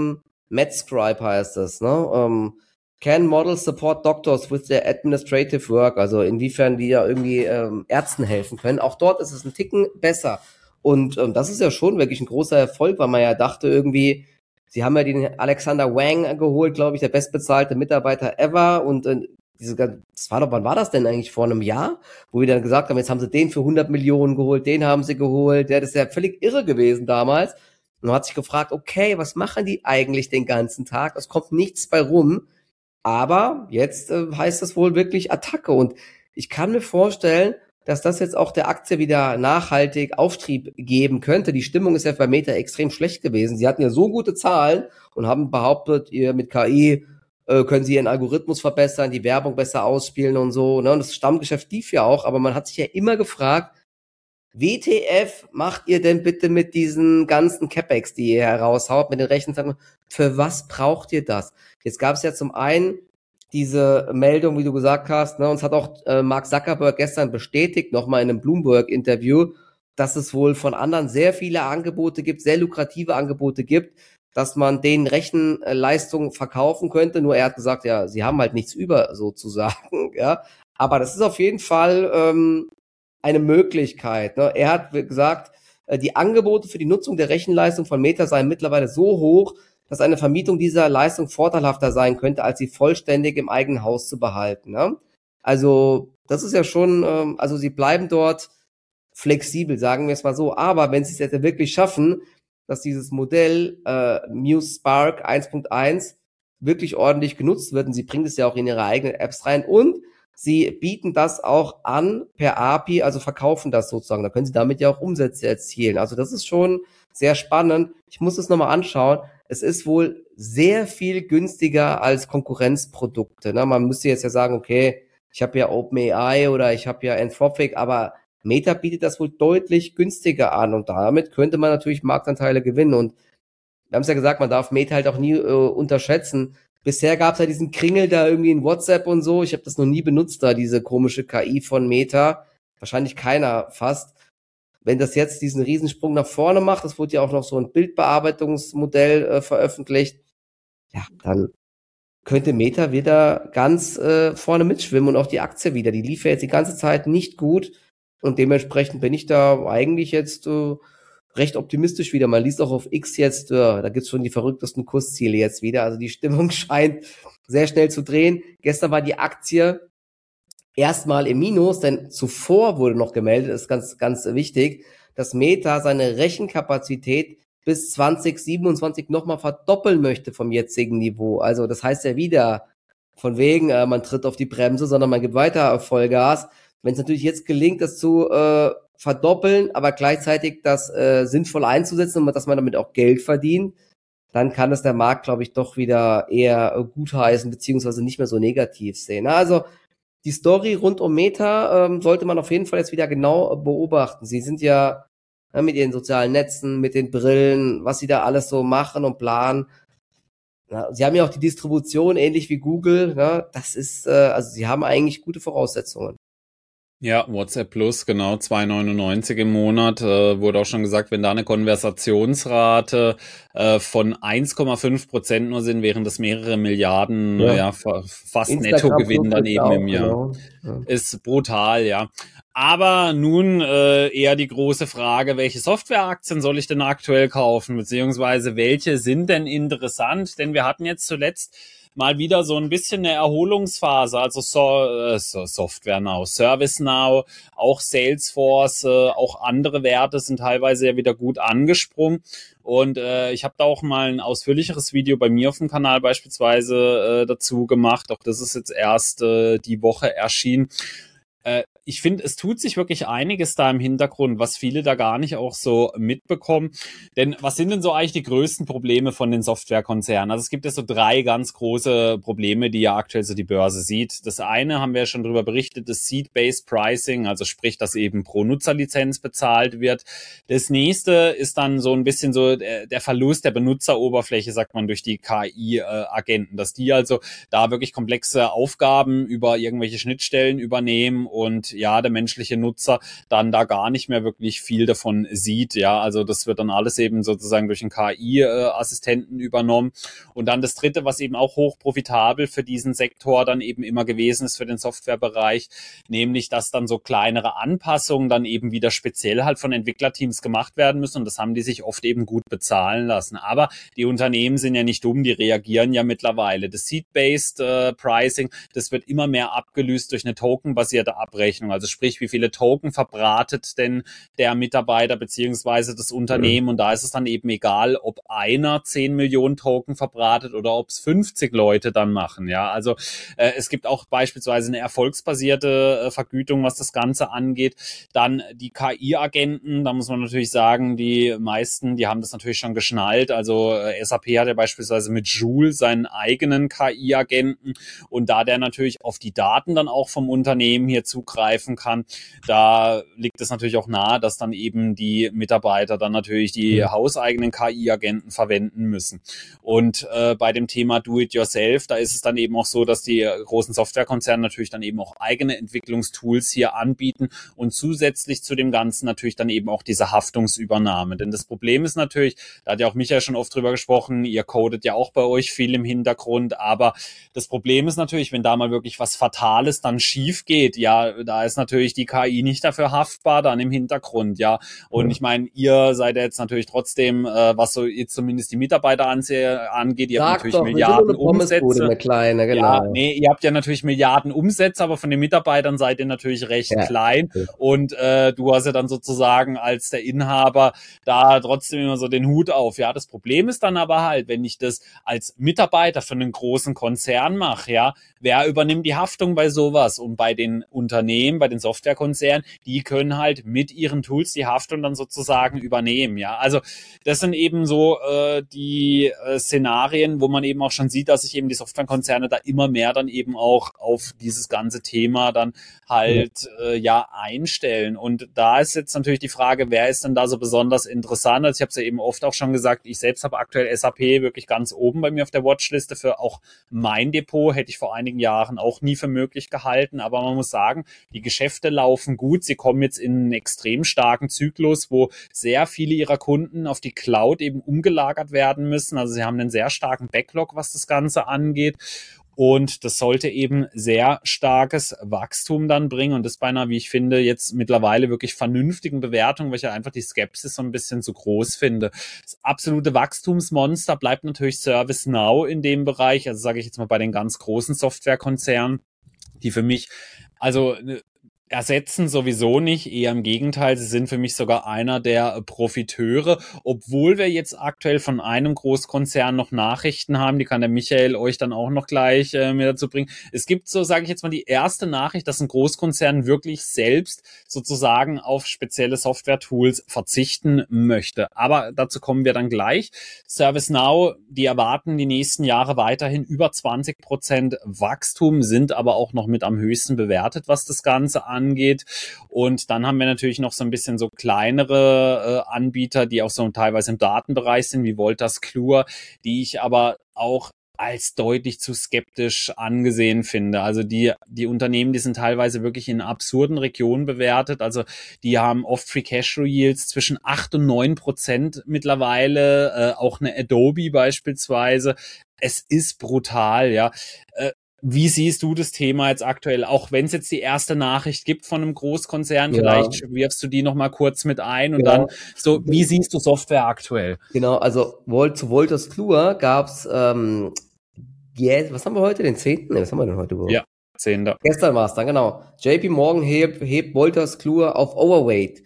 Medscribe heißt das, ne? Um, can models support doctors with their administrative work? Also inwiefern die ja irgendwie ähm, Ärzten helfen können. Auch dort ist es ein Ticken besser. Und ähm, das ist ja schon wirklich ein großer Erfolg, weil man ja dachte irgendwie, sie haben ja den Alexander Wang geholt, glaube ich, der bestbezahlte Mitarbeiter ever. Und äh, diese, das war doch, wann war das denn eigentlich? Vor einem Jahr? Wo wir dann gesagt haben, jetzt haben sie den für hundert Millionen geholt, den haben sie geholt. Der ist ja völlig irre gewesen damals. Und man hat sich gefragt, okay, was machen die eigentlich den ganzen Tag? Es kommt nichts bei rum. Aber jetzt äh, heißt es wohl wirklich Attacke. Und ich kann mir vorstellen, dass das jetzt auch der Aktie wieder nachhaltig Auftrieb geben könnte. Die Stimmung ist ja bei Meta extrem schlecht gewesen. Sie hatten ja so gute Zahlen und haben behauptet, ihr mit K I äh, können sie ihren Algorithmus verbessern, die Werbung besser ausspielen und so. Ne? Und das Stammgeschäft lief ja auch, aber man hat sich ja immer gefragt, W T F macht ihr denn bitte mit diesen ganzen CapEx, die ihr heraushaut, mit den Rechenzentren? Für was braucht ihr das? Jetzt gab es ja zum einen diese Meldung, wie du gesagt hast, ne, uns hat auch äh, Mark Zuckerberg gestern bestätigt, nochmal in einem Bloomberg-Interview, dass es wohl von anderen sehr viele Angebote gibt, sehr lukrative Angebote gibt, dass man den Rechenleistungen verkaufen könnte. Nur er hat gesagt, ja, sie haben halt nichts über, sozusagen. Ja, aber das ist auf jeden Fall ähm, eine Möglichkeit. Ne? Er hat gesagt, die Angebote für die Nutzung der Rechenleistung von Meta seien mittlerweile so hoch, dass eine Vermietung dieser Leistung vorteilhafter sein könnte, als sie vollständig im eigenen Haus zu behalten. Ne? Also das ist ja schon, ähm, also sie bleiben dort flexibel, sagen wir es mal so. Aber wenn sie es jetzt wirklich schaffen, dass dieses Modell äh, Muse Spark eins Punkt eins wirklich ordentlich genutzt wird, und sie bringen es ja auch in ihre eigenen Apps rein und sie bieten das auch an per A P I, also verkaufen das sozusagen. Da können sie damit ja auch Umsätze erzielen. Also das ist schon sehr spannend. Ich muss es nochmal anschauen. Es ist wohl sehr viel günstiger als Konkurrenzprodukte. Ne? Man müsste jetzt ja sagen, okay, ich habe ja OpenAI oder ich habe ja Anthropic, aber Meta bietet das wohl deutlich günstiger an und damit könnte man natürlich Marktanteile gewinnen. Und wir haben es ja gesagt, man darf Meta halt auch nie äh, unterschätzen. Bisher gab es ja diesen Kringel da irgendwie in WhatsApp und so. Ich habe das noch nie benutzt, da diese komische K I von Meta. Wahrscheinlich keiner fast. Wenn das jetzt diesen Riesensprung nach vorne macht, das wurde ja auch noch so ein Bildbearbeitungsmodell äh, veröffentlicht, ja, dann könnte Meta wieder ganz äh, vorne mitschwimmen und auch die Aktie wieder. Die lief ja jetzt die ganze Zeit nicht gut und dementsprechend bin ich da eigentlich jetzt äh, recht optimistisch wieder. Man liest auch auf X jetzt, äh, da gibt's schon die verrücktesten Kursziele jetzt wieder. Also die Stimmung scheint sehr schnell zu drehen. Gestern war die Aktie erstmal im Minus, denn zuvor wurde noch gemeldet, ist ganz, ganz wichtig, dass Meta seine Rechenkapazität bis zwanzig siebenundzwanzig nochmal verdoppeln möchte vom jetzigen Niveau. Also das heißt ja wieder von wegen, äh, man tritt auf die Bremse, sondern man gibt weiter Vollgas. Wenn es natürlich jetzt gelingt, das zu äh, verdoppeln, aber gleichzeitig das äh, sinnvoll einzusetzen und dass man damit auch Geld verdient, dann kann es der Markt, glaube ich, doch wieder eher äh, gutheißen, beziehungsweise nicht mehr so negativ sehen. Also die Story rund um Meta ähm, sollte man auf jeden Fall jetzt wieder genau beobachten. Sie sind ja äh, mit ihren sozialen Netzen, mit den Brillen, was sie da alles so machen und planen. Ja, sie haben ja auch die Distribution, ähnlich wie Google. Ne? Das ist, äh, also sie haben eigentlich gute Voraussetzungen. Ja, WhatsApp Plus, genau, zwei neunundneunzig im Monat. Äh, wurde auch schon gesagt, wenn da eine Konversationsrate äh, von eins Komma fünf Prozent nur sind, wären das mehrere Milliarden, ja, ja fa- fast Instagram Nettogewinn dann eben auch, im Jahr. genau. Ja. Ist brutal, ja. Aber nun äh, eher die große Frage, welche Softwareaktien soll ich denn aktuell kaufen, beziehungsweise welche sind denn interessant? Denn wir hatten jetzt zuletzt mal wieder so ein bisschen eine Erholungsphase, also so, äh, so Software Now, Service Now, auch Salesforce, äh, auch andere Werte sind teilweise ja wieder gut angesprungen. Und äh, ich habe da auch mal ein ausführlicheres Video bei mir auf dem Kanal beispielsweise äh, dazu gemacht. Auch das ist jetzt erst äh, die Woche erschienen. Äh, ich finde, es tut sich wirklich einiges da im Hintergrund, was viele da gar nicht auch so mitbekommen. Denn was sind denn so eigentlich die größten Probleme von den Softwarekonzernen? Also es gibt ja so drei ganz große Probleme, die ja aktuell so die Börse sieht. Das eine haben wir ja schon darüber berichtet, das Seat-Based Pricing, also sprich, dass eben pro Nutzerlizenz bezahlt wird. Das nächste ist dann so ein bisschen so der, der Verlust der Benutzeroberfläche, sagt man, durch die K I-Agenten, dass die also da wirklich komplexe Aufgaben über irgendwelche Schnittstellen übernehmen und ja, der menschliche Nutzer dann da gar nicht mehr wirklich viel davon sieht, ja, also das wird dann alles eben sozusagen durch einen K I-Assistenten übernommen. Und dann das dritte, was eben auch hoch profitabel für diesen Sektor dann eben immer gewesen ist, für den Softwarebereich, nämlich, dass dann so kleinere Anpassungen dann eben wieder speziell halt von Entwicklerteams gemacht werden müssen und das haben die sich oft eben gut bezahlen lassen. Aber die Unternehmen sind ja nicht dumm, die reagieren ja mittlerweile. Das Seed-Based äh, Pricing, das wird immer mehr abgelöst durch eine tokenbasierte Abrechnung. Also sprich, wie viele Token verbratet denn der Mitarbeiter beziehungsweise das Unternehmen mhm. und da ist es dann eben egal, ob einer zehn Millionen Token verbratet oder ob es fünfzig Leute dann machen. Ja, also äh, es gibt auch beispielsweise eine erfolgsbasierte äh, Vergütung, was das Ganze angeht. Dann die K I-Agenten, da muss man natürlich sagen, die meisten, die haben das natürlich schon geschnallt. Also äh, S A P hat ja beispielsweise mit Joule seinen eigenen K I-Agenten und da der natürlich auf die Daten dann auch vom Unternehmen hier zugreifen kann, da liegt es natürlich auch nahe, dass dann eben die Mitarbeiter dann natürlich die ja. hauseigenen K I-Agenten verwenden müssen. Und äh, bei dem Thema Do-it-yourself, da ist es dann eben auch so, dass die großen Softwarekonzerne natürlich dann eben auch eigene Entwicklungstools hier anbieten und zusätzlich zu dem Ganzen natürlich dann eben auch diese Haftungsübernahme. Denn das Problem ist natürlich, da hat ja auch Michael schon oft drüber gesprochen, ihr codet ja auch bei euch viel im Hintergrund, aber das Problem ist natürlich, wenn da mal wirklich was Fatales dann schief geht, ja, da ist natürlich die K I nicht dafür haftbar dann im Hintergrund, ja. Und ja. ich meine, ihr seid ja jetzt natürlich trotzdem, äh, was so jetzt zumindest die Mitarbeiter anse- angeht, ihr Sag habt natürlich doch, Milliarden Umsätze. Eine kleine, genau. Ja, nee, ihr habt ja natürlich Milliarden Umsätze, aber von den Mitarbeitern seid ihr natürlich recht ja. klein. Und äh, du hast ja dann sozusagen als der Inhaber da trotzdem immer so den Hut auf. Ja, das Problem ist dann aber halt, wenn ich das als Mitarbeiter für einen großen Konzern mache, ja, wer übernimmt die Haftung bei sowas? Und bei den Unternehmen, bei den Softwarekonzernen, die können halt mit ihren Tools die Haftung dann sozusagen übernehmen. Ja, also das sind eben so äh, die äh, Szenarien, wo man eben auch schon sieht, dass sich eben die Softwarekonzerne da immer mehr dann eben auch auf dieses ganze Thema dann halt äh, ja einstellen. Und da ist jetzt natürlich die Frage, wer ist denn da so besonders interessant? Also ich habe es ja eben oft auch schon gesagt, ich selbst habe aktuell S A P wirklich ganz oben bei mir auf der Watchliste für auch mein Depot, hätte ich vor einigen Jahren auch nie für möglich gehalten, aber man muss sagen, die Geschäfte laufen gut, sie kommen jetzt in einen extrem starken Zyklus, wo sehr viele ihrer Kunden auf die Cloud eben umgelagert werden müssen, also sie haben einen sehr starken Backlog, was das Ganze angeht. Und das sollte eben sehr starkes Wachstum dann bringen und das bei einer, wie ich finde, jetzt mittlerweile wirklich vernünftigen Bewertung, weil ich ja einfach die Skepsis so ein bisschen zu groß finde. Das absolute Wachstumsmonster bleibt natürlich ServiceNow in dem Bereich, also sage ich jetzt mal bei den ganz großen Softwarekonzernen, die für mich also ersetzen sowieso nicht, eher im Gegenteil, sie sind für mich sogar einer der Profiteure, obwohl wir jetzt aktuell von einem Großkonzern noch Nachrichten haben, die kann der Michael euch dann auch noch gleich äh, mir dazu bringen. Es gibt so, sage ich jetzt mal, die erste Nachricht, dass ein Großkonzern wirklich selbst sozusagen auf spezielle Software-Tools verzichten möchte. Aber dazu kommen wir dann gleich. ServiceNow, die erwarten die nächsten Jahre weiterhin über zwanzig Prozent Wachstum, sind aber auch noch mit am höchsten bewertet, was das Ganze angeht. angeht. Und dann haben wir natürlich noch so ein bisschen so kleinere äh, Anbieter, die auch so teilweise im Datenbereich sind, wie Wolters Kluwer, die ich aber auch als deutlich zu skeptisch angesehen finde. Also die die Unternehmen, die sind teilweise wirklich in absurden Regionen bewertet. Also die haben oft Free Cash Yields zwischen acht und neun Prozent mittlerweile, äh, auch eine Adobe beispielsweise. Es ist brutal, ja. Äh, Wie siehst du das Thema jetzt aktuell, auch wenn es jetzt die erste Nachricht gibt von einem Großkonzern, ja. Vielleicht wirfst du die noch mal kurz mit ein und ja. dann so, wie siehst du Software aktuell? Genau, also zu Wolters Kluwer gab's, ähm, yeah, was haben wir heute, den zehnten? Nee, was haben wir denn heute überhaupt? Ja, zehnten Gestern war es dann, genau. J P Morgan hebt, hebt Wolters Kluwer auf Overweight.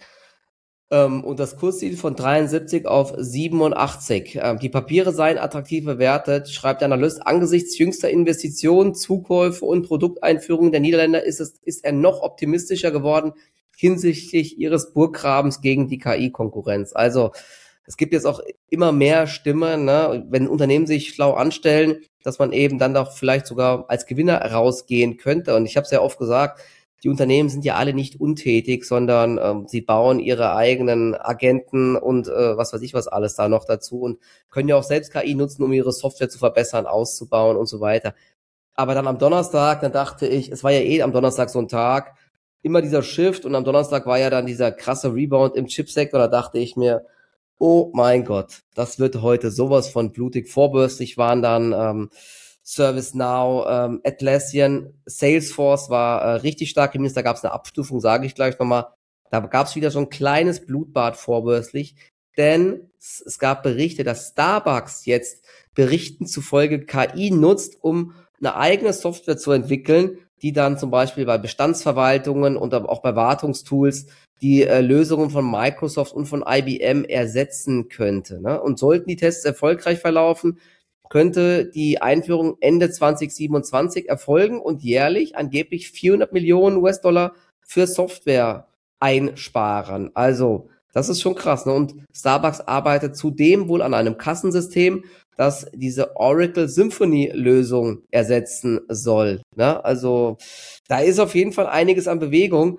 Ähm, und das Kursziel von dreiundsiebzig auf siebenundachtzig. Ähm, die Papiere seien attraktiv bewertet, schreibt der Analyst. Angesichts jüngster Investitionen, Zukäufe und Produkteinführungen der Niederländer ist es, ist er noch optimistischer geworden hinsichtlich ihres Burggrabens gegen die K I-Konkurrenz. Also, es gibt jetzt auch immer mehr Stimmen, ne, wenn Unternehmen sich schlau anstellen, dass man eben dann doch vielleicht sogar als Gewinner rausgehen könnte. Und ich habe es ja oft gesagt, die Unternehmen sind ja alle nicht untätig, sondern ähm, sie bauen ihre eigenen Agenten und äh, was weiß ich was alles da noch dazu und können ja auch selbst K I nutzen, um ihre Software zu verbessern, auszubauen und so weiter. Aber dann am Donnerstag, dann dachte ich, es war ja eh am Donnerstag so ein Tag, immer dieser Shift und am Donnerstag war ja dann dieser krasse Rebound im Chipsektor, da dachte ich mir, oh mein Gott, das wird heute sowas von blutig. Vorbörslich waren dann ähm, ServiceNow, ähm, Atlassian, Salesforce war äh, richtig stark im Minus, da gab es eine Abstufung, sage ich gleich nochmal. Da gab es wieder so ein kleines Blutbad vorbörslich, denn es, es gab Berichte, dass Starbucks jetzt Berichten zufolge K I nutzt, um eine eigene Software zu entwickeln, die dann zum Beispiel bei Bestandsverwaltungen und auch bei Wartungstools die äh, Lösungen von Microsoft und von I B M ersetzen könnte. Ne? Und sollten die Tests erfolgreich verlaufen, könnte die Einführung Ende zwanzig siebenundzwanzig erfolgen und jährlich angeblich vierhundert Millionen U S-Dollar für Software einsparen. Also das ist schon krass. Ne? Und Starbucks arbeitet zudem wohl an einem Kassensystem, das diese Oracle Symphony-Lösung ersetzen soll. Ne? Also da ist auf jeden Fall einiges an Bewegung.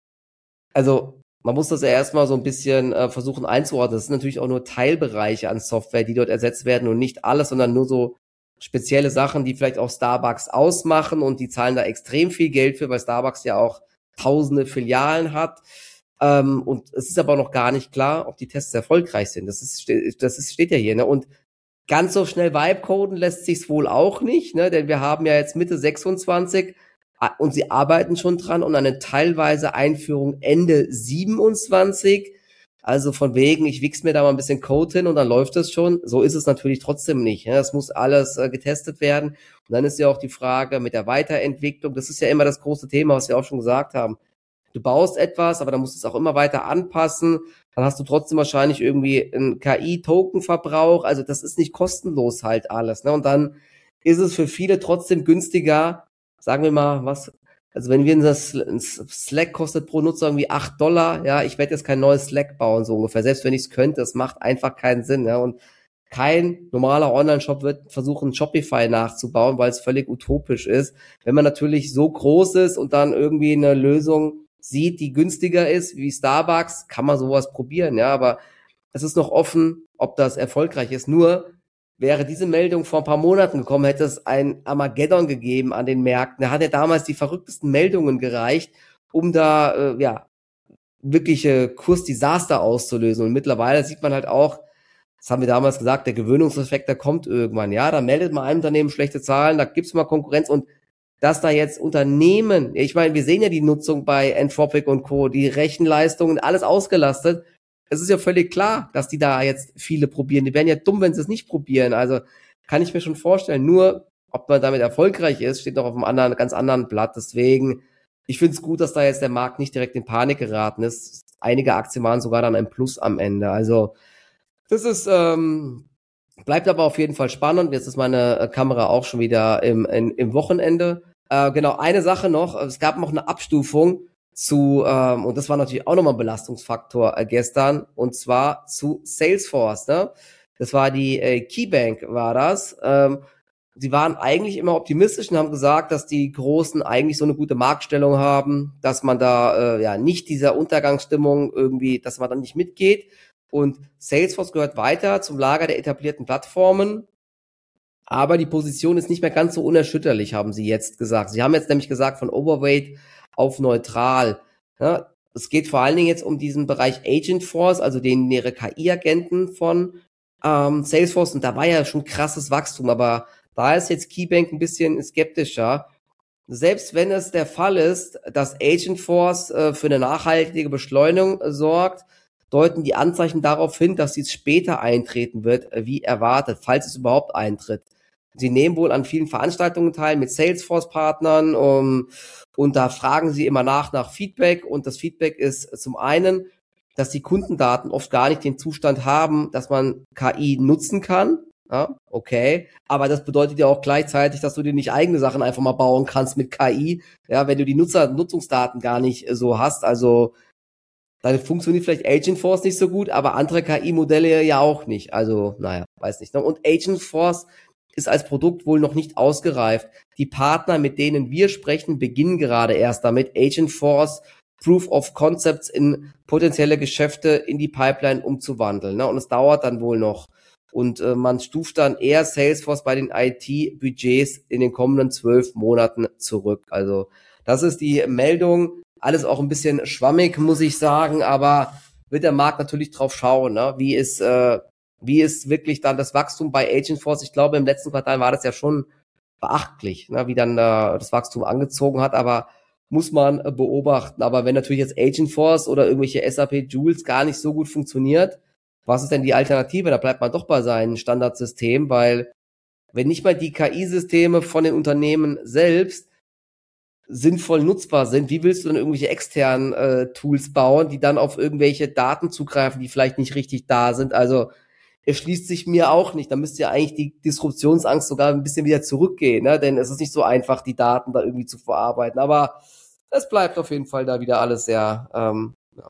Also man muss das ja erstmal so ein bisschen äh, versuchen einzuordnen. Das sind natürlich auch nur Teilbereiche an Software, die dort ersetzt werden und nicht alles, sondern nur so spezielle Sachen, die vielleicht auch Starbucks ausmachen und die zahlen da extrem viel Geld für, weil Starbucks ja auch tausende Filialen hat. Ähm, und es ist aber noch gar nicht klar, ob die Tests erfolgreich sind. Das ist, das ist, steht ja hier, ne? Und ganz so schnell Vibe-Coden lässt sich's wohl auch nicht, ne? Denn wir haben ja jetzt Mitte sechsundzwanzig und sie arbeiten schon dran und eine teilweise Einführung Ende siebenundzwanzig. Also von wegen, ich wichs mir da mal ein bisschen Code hin und dann läuft es schon. So ist es natürlich trotzdem nicht. Es muss alles äh, getestet werden. Und dann ist ja auch die Frage mit der Weiterentwicklung. Das ist ja immer das große Thema, was wir auch schon gesagt haben. Du baust etwas, aber dann musst du es auch immer weiter anpassen. Dann hast du trotzdem wahrscheinlich irgendwie einen K I-Token-Verbrauch. Also das ist nicht kostenlos halt alles. Ne? Und dann ist es für viele trotzdem günstiger, sagen wir mal, was, also wenn wir das Slack kostet pro Nutzer irgendwie acht Dollar, ja, ich werde jetzt kein neues Slack bauen, so ungefähr, selbst wenn ich es könnte, es macht einfach keinen Sinn, ja, und kein normaler Online-Shop wird versuchen, Shopify nachzubauen, weil es völlig utopisch ist. Wenn man natürlich so groß ist und dann irgendwie eine Lösung sieht, die günstiger ist, wie Starbucks, kann man sowas probieren, ja, aber es ist noch offen, ob das erfolgreich ist, nur wäre diese Meldung vor ein paar Monaten gekommen, hätte es ein Armageddon gegeben an den Märkten. Da hat ja damals die verrücktesten Meldungen gereicht, um da äh, ja wirkliche Kursdesaster auszulösen. Und mittlerweile sieht man halt auch, das haben wir damals gesagt, der Gewöhnungseffekt, der kommt irgendwann. Ja, da meldet man einem Unternehmen schlechte Zahlen, da gibt's mal Konkurrenz und dass da jetzt Unternehmen, ich meine, wir sehen ja die Nutzung bei Anthropic und Co., die Rechenleistungen, alles ausgelastet. Es ist ja völlig klar, dass die da jetzt viele probieren. Die wären ja dumm, wenn sie es nicht probieren. Also kann ich mir schon vorstellen. Nur, ob man damit erfolgreich ist, steht noch auf einem anderen, ganz anderen Blatt. Deswegen, ich finde es gut, dass da jetzt der Markt nicht direkt in Panik geraten ist. Einige Aktien waren sogar dann ein Plus am Ende. Also das ist, ähm, bleibt aber auf jeden Fall spannend. Jetzt ist meine Kamera auch schon wieder im, in, im Wochenende. Äh, genau, eine Sache noch. Es gab noch eine Abstufung zu, ähm, und das war natürlich auch nochmal ein Belastungsfaktor äh, gestern, und zwar zu Salesforce, ne? Das war die äh, KeyBank, war das. Ähm, sie waren eigentlich immer optimistisch und haben gesagt, dass die Großen eigentlich so eine gute Marktstellung haben, dass man da äh, ja nicht dieser Untergangsstimmung irgendwie, dass man da nicht mitgeht. Und Salesforce gehört weiter zum Lager der etablierten Plattformen. Aber die Position ist nicht mehr ganz so unerschütterlich, haben sie jetzt gesagt. Sie haben jetzt nämlich gesagt, von Overweight auf neutral. Ja, es geht vor allen Dingen jetzt um diesen Bereich Agentforce, also den ihre K I-Agenten von ähm, Salesforce. Und da war ja schon krasses Wachstum, aber da ist jetzt KeyBank ein bisschen skeptischer. Selbst wenn es der Fall ist, dass Agentforce äh, für eine nachhaltige Beschleunigung äh, sorgt, deuten die Anzeichen darauf hin, dass dies später eintreten wird, äh, wie erwartet, falls es überhaupt eintritt. Sie nehmen wohl an vielen Veranstaltungen teil mit Salesforce-Partnern um, und da fragen sie immer nach nach Feedback, und das Feedback ist zum einen, dass die Kundendaten oft gar nicht den Zustand haben, dass man K I nutzen kann. Ja, okay, aber das bedeutet ja auch gleichzeitig, dass du dir nicht eigene Sachen einfach mal bauen kannst mit K I, ja, wenn du die Nutzer Nutzungsdaten gar nicht so hast. Also dann funktioniert vielleicht Agentforce nicht so gut, aber andere K I-Modelle ja auch nicht. Also, naja, weiß nicht. Und Agentforce ist als Produkt wohl noch nicht ausgereift. Die Partner, mit denen wir sprechen, beginnen gerade erst damit, Agentforce Proof of Concepts in potenzielle Geschäfte in die Pipeline umzuwandeln. Und es dauert dann wohl noch. Und äh, man stuft dann eher Salesforce bei den I T-Budgets in den kommenden zwölf Monaten zurück. Also das ist die Meldung. alles auch ein bisschen schwammig, muss ich sagen, aber wird der Markt natürlich drauf schauen, ne? Wie ist, äh, wie ist wirklich dann das Wachstum bei Agentforce? Ich glaube, im letzten Quartal war das ja schon beachtlich, ne? Wie dann äh, das Wachstum angezogen hat, aber muss man äh, beobachten. Aber wenn natürlich jetzt Agentforce oder irgendwelche S A P Joule gar nicht so gut funktioniert, was ist denn die Alternative? Da bleibt man doch bei seinem Standardsystem, weil wenn nicht mal die K I-Systeme von den Unternehmen selbst sinnvoll nutzbar sind, wie willst du dann irgendwelche externen äh, Tools bauen, die dann auf irgendwelche Daten zugreifen, die vielleicht nicht richtig da sind? Also erschließt sich mir auch nicht. Da müsste ja eigentlich die Disruptionsangst sogar ein bisschen wieder zurückgehen, ne? Denn es ist nicht so einfach, die Daten da irgendwie zu verarbeiten. Aber es bleibt auf jeden Fall da wieder alles sehr ähm, ja,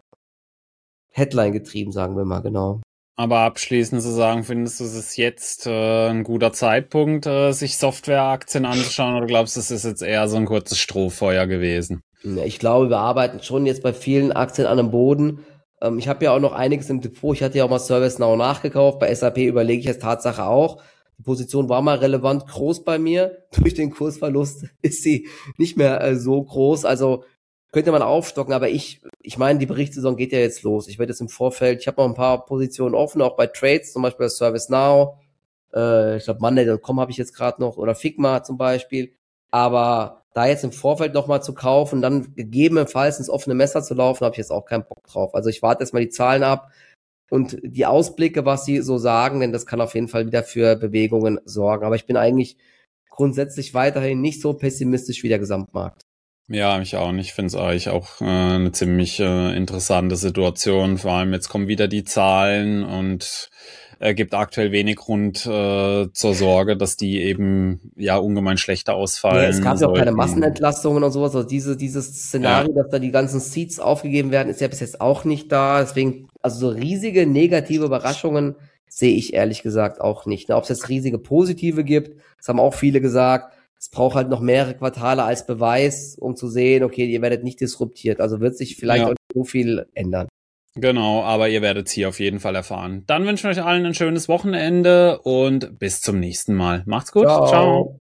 Headline getrieben, sagen wir mal, genau. Aber abschließend zu sagen, findest du, es ist jetzt äh, ein guter Zeitpunkt, äh, sich Softwareaktien anzuschauen, oder glaubst du, es ist jetzt eher so ein kurzes Strohfeuer gewesen? Ich glaube, wir arbeiten schon jetzt bei vielen Aktien an einem Boden. Ähm, ich habe ja auch noch einiges im Depot. Ich hatte ja auch mal ServiceNow nachgekauft. Bei S A P überlege ich jetzt Tatsache auch. Die Position war mal relevant groß bei mir. Durch den Kursverlust ist sie nicht mehr äh, so groß. Also könnte man aufstocken, aber ich, ich meine, die Berichtssaison geht ja jetzt los. Ich werde jetzt im Vorfeld, ich habe noch ein paar Positionen offen, auch bei Trades, zum Beispiel bei ServiceNow. Äh, ich glaube, Monday Punkt com habe ich jetzt gerade noch oder Figma zum Beispiel. Aber da jetzt im Vorfeld nochmal zu kaufen, dann gegebenenfalls ins offene Messer zu laufen, habe ich jetzt auch keinen Bock drauf. Also ich warte erstmal die Zahlen ab und die Ausblicke, was sie so sagen, denn das kann auf jeden Fall wieder für Bewegungen sorgen. Aber ich bin eigentlich grundsätzlich weiterhin nicht so pessimistisch wie der Gesamtmarkt. Ja, ich auch nicht. Ich finde es eigentlich auch äh, eine ziemlich äh, interessante Situation. Vor allem jetzt kommen wieder die Zahlen und äh, gibt aktuell wenig Grund äh, zur Sorge, dass die eben ja ungemein schlechter ausfallen. Ja, es gab ja auch keine sollten. Massenentlastungen und sowas. Also diese, dieses Szenario, ja, dass da die ganzen Seats aufgegeben werden, ist ja bis jetzt auch nicht da. Deswegen, also so riesige negative Überraschungen sehe ich ehrlich gesagt auch nicht. Ob es jetzt riesige positive gibt, das haben auch viele gesagt. Es braucht halt noch mehrere Quartale als Beweis, um zu sehen, okay, ihr werdet nicht disruptiert. Also wird sich vielleicht ja auch nicht so viel ändern. Genau, aber ihr werdet es hier auf jeden Fall erfahren. Dann wünschen wir euch allen ein schönes Wochenende und bis zum nächsten Mal. Macht's gut. Ciao. Ciao.